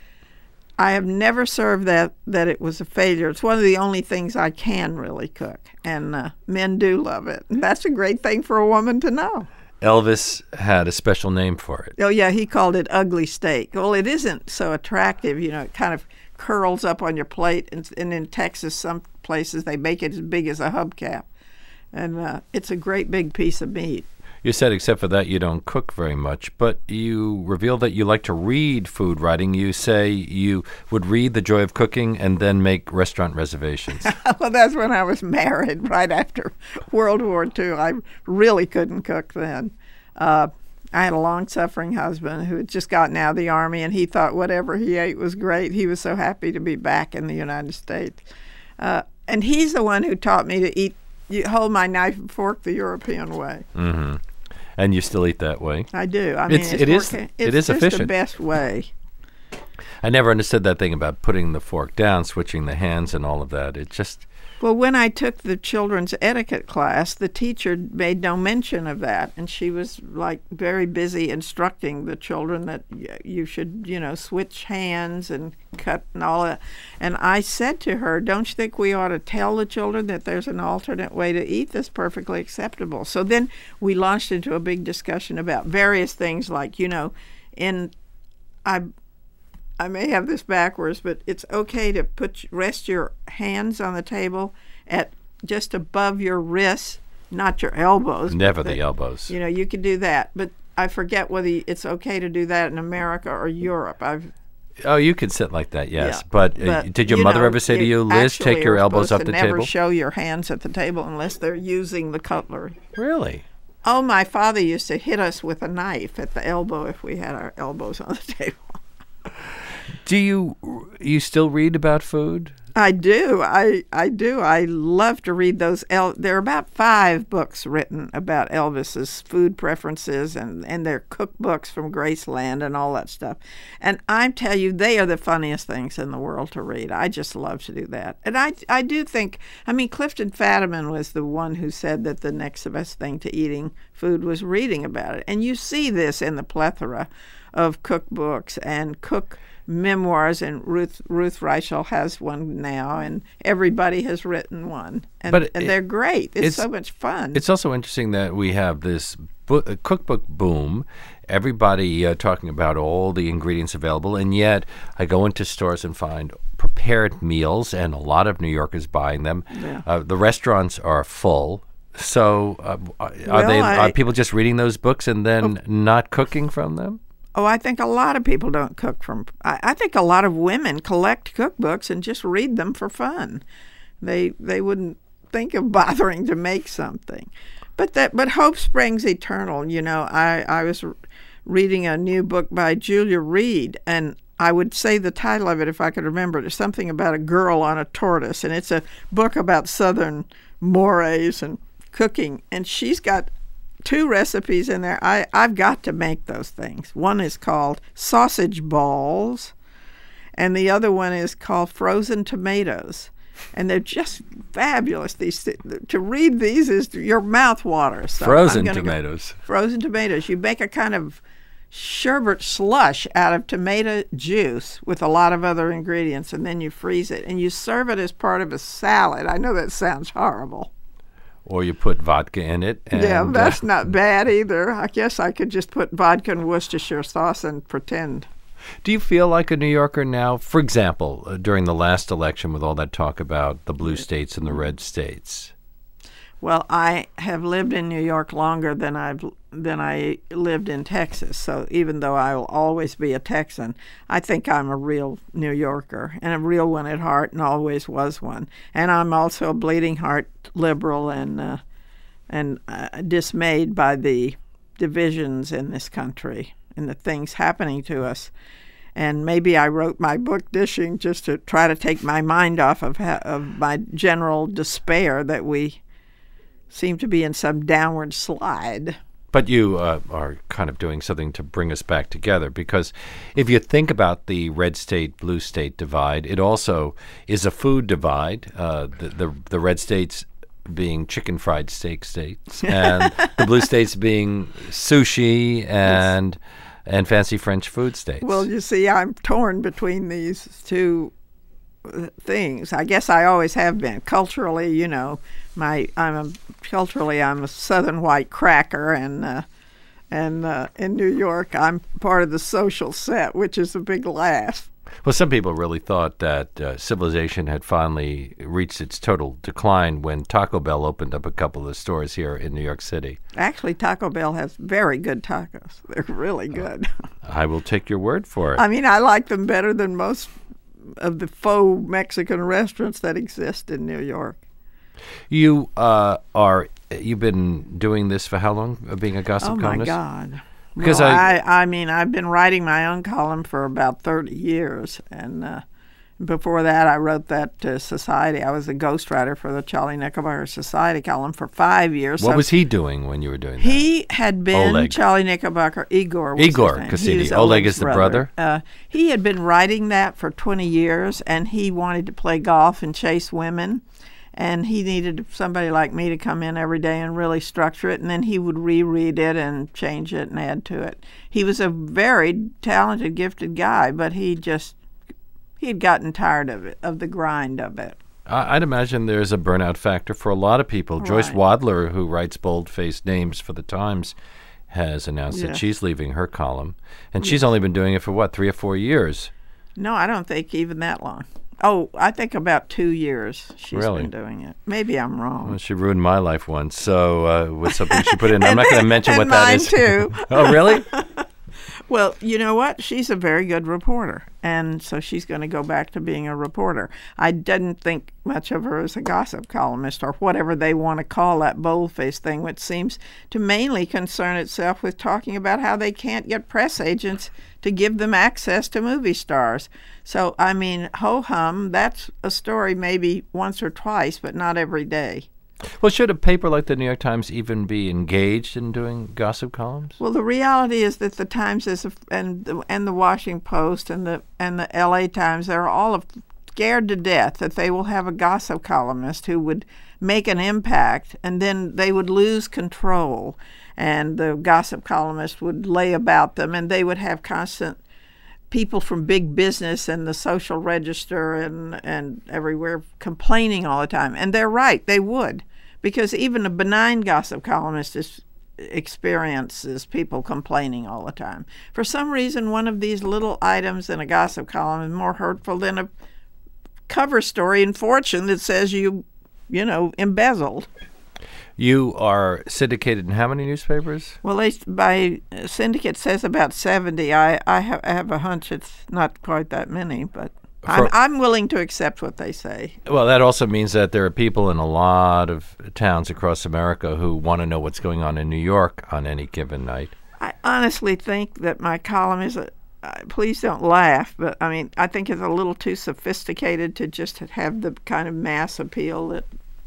I have never served that that it was a failure. It's one of the only things I can really cook, and uh, men do love it. And that's a great thing for a woman to know. Elvis had a special name for it. Oh, yeah, he called it ugly steak. Well, it isn't so attractive. You know, it kind of curls up on your plate, and, and in Texas, some places, they make it as big as a hubcap. And uh, it's a great big piece of meat. You said, except for that, you don't cook very much, but you reveal that you like to read food writing. You say you would read The Joy of Cooking and then make restaurant reservations. Well, that's when I was married, right after World War Two. I really couldn't cook then. Uh, I had a long-suffering husband who had just gotten out of the Army, and he thought whatever he ate was great. He was so happy to be back in the United States. Uh, and he's the one who taught me to eat, you hold my knife and fork the European way. Mm-hmm. And you still eat that way. I do. I mean, It's- it's it is- working. it It's is just efficient. the best way. I never understood that thing about putting the fork down, switching the hands, and all of that. It just Well, when I took the children's etiquette class, the teacher made no mention of that, and she was like very busy instructing the children that y- you should, you know, switch hands and cut and all that. And I said to her, "Don't you think we ought to tell the children that there's an alternate way to eat that's perfectly acceptable?" So then we launched into a big discussion about various things, like, you know, in I. I may have this backwards, but it's okay to put rest your hands on the table at just above your wrists, not your elbows. Never the, the elbows. You know, you can do that, but I forget whether it's okay to do that in America or Europe. I've Oh, you can sit like that, yes. Yeah, But, uh, but, did your you mother know, ever say to you, Liz, actually take your are elbows supposed off to the never table? show your hands at the table unless they're using the cutlery. Really? Oh, my father used to hit us with a knife at the elbow if we had our elbows on the table. Do you you still read about food? I do. I I do. I love to read those. El- there are about five books written about Elvis's food preferences, and, and they're cookbooks from Graceland and all that stuff. And I tell you, they are the funniest things in the world to read. I just love to do that. And I I do think, I mean, Clifton Fadiman was the one who said that the next best thing to eating food was reading about it. And you see this in the plethora of cookbooks and cook memoirs, and Ruth Ruth Reichel has one now, and everybody has written one, and, But and it- they're great. It's, it's- so much fun. It's also interesting that we have this book, uh, cookbook boom, everybody uh, talking about all the ingredients available, and yet I go into stores and find prepared meals, and a lot of New Yorkers buying them. Yeah. Uh, the restaurants are full. So uh, are Well, they? I- Are people just reading those books and then not cooking from them? Oh, I think a lot of people don't cook from. I, I think a lot of women collect cookbooks and just read them for fun. They they wouldn't think of bothering to make something. But that but hope springs eternal. You know, I I was r- reading a new book by Julia Reed, and I would say the title of it if I could remember it. It's something about a girl on a tortoise, and it's a book about Southern mores and cooking. And she's got two recipes in there. I, I've got to make those things. One is called sausage balls, and the other one is called frozen tomatoes. And they're just fabulous. These to read these is your mouth waters. So Frozen I'm gonna go- tomatoes. frozen tomatoes. You make a kind of sherbet slush out of tomato juice with a lot of other ingredients, and then you freeze it, and you serve it as part of a salad. I know that sounds horrible. Or you put vodka in it. And, Yeah, uh, that's not bad either. I guess I could just put vodka and Worcestershire sauce and pretend. Do you feel like a New Yorker now? For example, uh, during the last election with all that talk about the blue states and the red states. Well, I have lived in New York longer than I've than I lived in Texas. So even though I will always be a Texan, I think I'm a real New Yorker and a real one at heart, and always was one. And I'm also a bleeding heart liberal, and uh, and uh, dismayed by the divisions in this country and the things happening to us. And maybe I wrote my book Dishing just to try to take my mind off of ha- of my general despair that we seem to be in some downward slide. But you uh, are kind of doing something to bring us back together, because if you think about the red state, blue state divide, it also is a food divide. Uh, the, the the red states being chicken fried steak states, and the blue states being sushi and and fancy French food states. Well, you see, I'm torn between these two uh, things. I guess I always have been. Culturally, you know, my I'm a, culturally I'm a Southern white cracker, and uh, and uh, in New York I'm part of the social set, which is a big laugh. Well, some people really thought that uh, civilization had finally reached its total decline when Taco Bell opened up a couple of stores here in New York City. Actually, Taco Bell has very good tacos. They're really good. I will take your word for it. I mean, I like them better than most of the faux Mexican restaurants that exist in New York. You uh, are you've been doing this for how long? Uh, being a gossip Oh, my columnist? God. Because well, I- I, I mean, I've been writing my own column for about thirty years, and uh, before that, I wrote that uh, Society. I was a ghostwriter for the Charlie Knickerbocker Society column for five years. What So was he doing when you were doing that? He had been Oleg. Charlie Knickerbocker. Igor was Igor his name. Cassini. He was Oleg Oleg's is the brother? Uh, he had been writing that for twenty years, and he wanted to play golf and chase women. and he needed somebody like me to come in every day and really structure it, and then he would reread it and change it and add to it. He was a very talented, gifted guy, but he just he had gotten tired of it, of the grind of it. I'd imagine there's a burnout factor for a lot of people. Right. Joyce Wadler, who writes bold-faced names for the Times, has announced yes. that she's leaving her column, and yes. she's only been doing it for what, three or four years? No, I don't think even that long. Oh, I think about two years she's really? been doing it. Maybe I'm wrong. Well, she ruined my life once, so uh, with something she put in. I'm not going to mention what that is. Mine too. Oh, really? Well, you know what? She's a very good reporter, and so she's going to go back to being a reporter. I didn't think much of her as a gossip columnist or whatever they want to call that boldface thing, which seems to mainly concern itself with talking about how they can't get press agents to give them access to movie stars. So, I mean, ho-hum, that's a story maybe once or twice, but not every day. Well, should a paper like the New York Times even be engaged in doing gossip columns? Well, the reality is that the Times is a, and the, and the Washington Post and the and the L A Times, they're all scared to death that they will have a gossip columnist who would make an impact, and then they would lose control, and the gossip columnist would lay about them, and they would have constant people from big business and the Social Register and and everywhere complaining all the time. And they're right, they would. Because even a benign gossip columnist is, experiences people complaining all the time. For some reason, one of these little items in a gossip column is more hurtful than a cover story in Fortune that says you, you know, embezzled. You are syndicated in how many newspapers? Well, they, by syndicate says about seventy. I, I, have, I have a hunch it's not quite that many, but I'm, I'm willing to accept what they say. Well, that also means that there are people in a lot of towns across America who want to know what's going on in New York on any given night. I honestly think that my column is a, uh, please don't laugh, but I mean, I think it's a little too sophisticated to just have the kind of mass appeal that,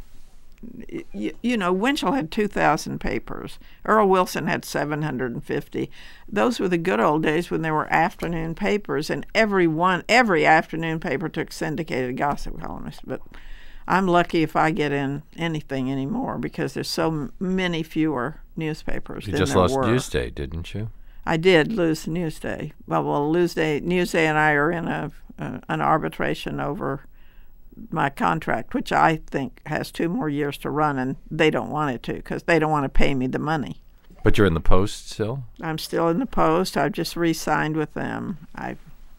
you, you know, Winchell had two thousand papers. Earl Wilson had seven hundred fifty. Those were the good old days when there were afternoon papers, and every one, every afternoon paper took syndicated gossip columnists. But I'm lucky if I get in anything anymore because there's so m- many fewer newspapers you than just there lost were. Newsday, didn't you? I did lose Newsday. Well, well, Newsday, Newsday and I are in a uh, an arbitration over my contract, which I think has two more years to run, and they don't want it to because they don't want to pay me the money. But you're in the Post still? I'm still in the Post. I've just re-signed with them. I,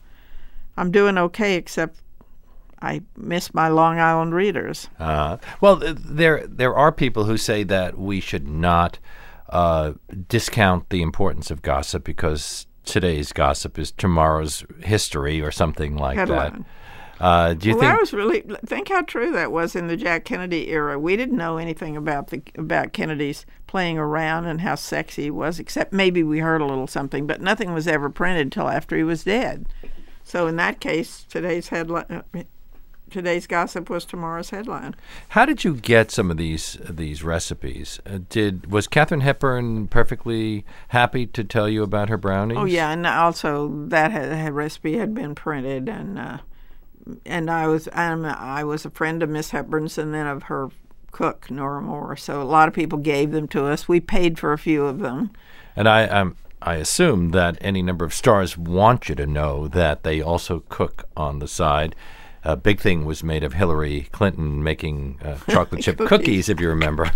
I'm doing okay, except I miss my Long Island readers. Uh, well, there there are people who say that we should not uh, discount the importance of gossip because today's gossip is tomorrow's history or something like Headline. that. Uh, do you well, think that was really think how true that was in the Jack Kennedy era. We didn't know anything about the about Kennedy's playing around and how sexy he was, except maybe we heard a little something. But nothing was ever printed till after he was dead. So in that case, today's headline, uh, today's gossip was tomorrow's headline. How did you get some of these uh, these recipes? Uh, did was Katharine Hepburn perfectly happy to tell you about her brownies? Oh yeah, and also that had, had recipe had been printed and. Uh, And I was I'm, I was a friend of Miss Hepburn's and then of her cook, Nora Moore. So a lot of people gave them to us. We paid for a few of them. And I um, I assume that any number of stars want you to know that they also cook on the side. A big thing was made of Hillary Clinton making uh, chocolate chip cookies. cookies, if you remember.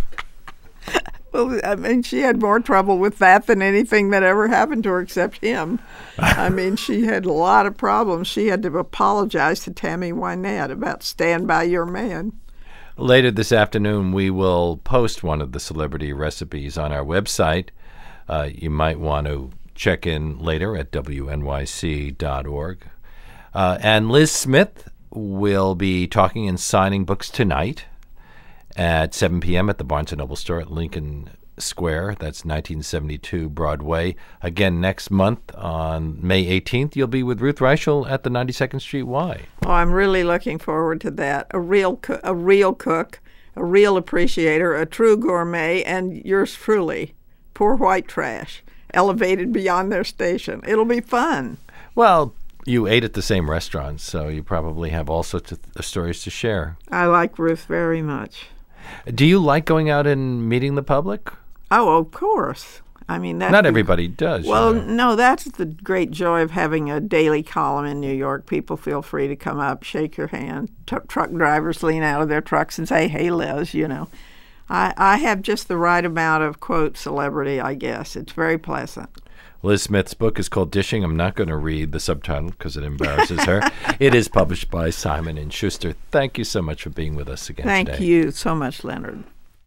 Well, I mean, she had more trouble with that than anything that ever happened to her except him. I mean, she had a lot of problems. She had to apologize to Tammy Wynette about Stand By Your Man. Later this afternoon, we will post one of the celebrity recipes on our website. Uh, you might want to check in later at W N Y C dot org. Uh, and Liz Smith will be talking and signing books tonight at seven p.m. at the Barnes and Noble store at Lincoln Square. That's nineteen seventy-two Broadway. Again, next month on May eighteenth, you'll be with Ruth Reichel at the ninety-second Street Y. Oh, I'm really looking forward to that. A real, co- a real cook, a real appreciator, a true gourmet, and yours truly, poor white trash, elevated beyond their station. It'll be fun. Well, you ate at the same restaurants, so you probably have all sorts of th- stories to share. I like Ruth very much. Do you like going out and meeting the public? Oh, of course. I mean, that's Not the- everybody does. Well, you know. no, that's the great joy of having a daily column in New York. People feel free to come up, shake your hand. T- truck drivers lean out of their trucks and say, "Hey, Liz," you know. I, I have just the right amount of, quote, celebrity, I guess. It's very pleasant. Liz Smith's book is called Dishing. I'm not going to read the subtitle because it embarrasses her. It is published by Simon and Schuster. Thank you so much for being with us again Thank today. you so much, Leonard.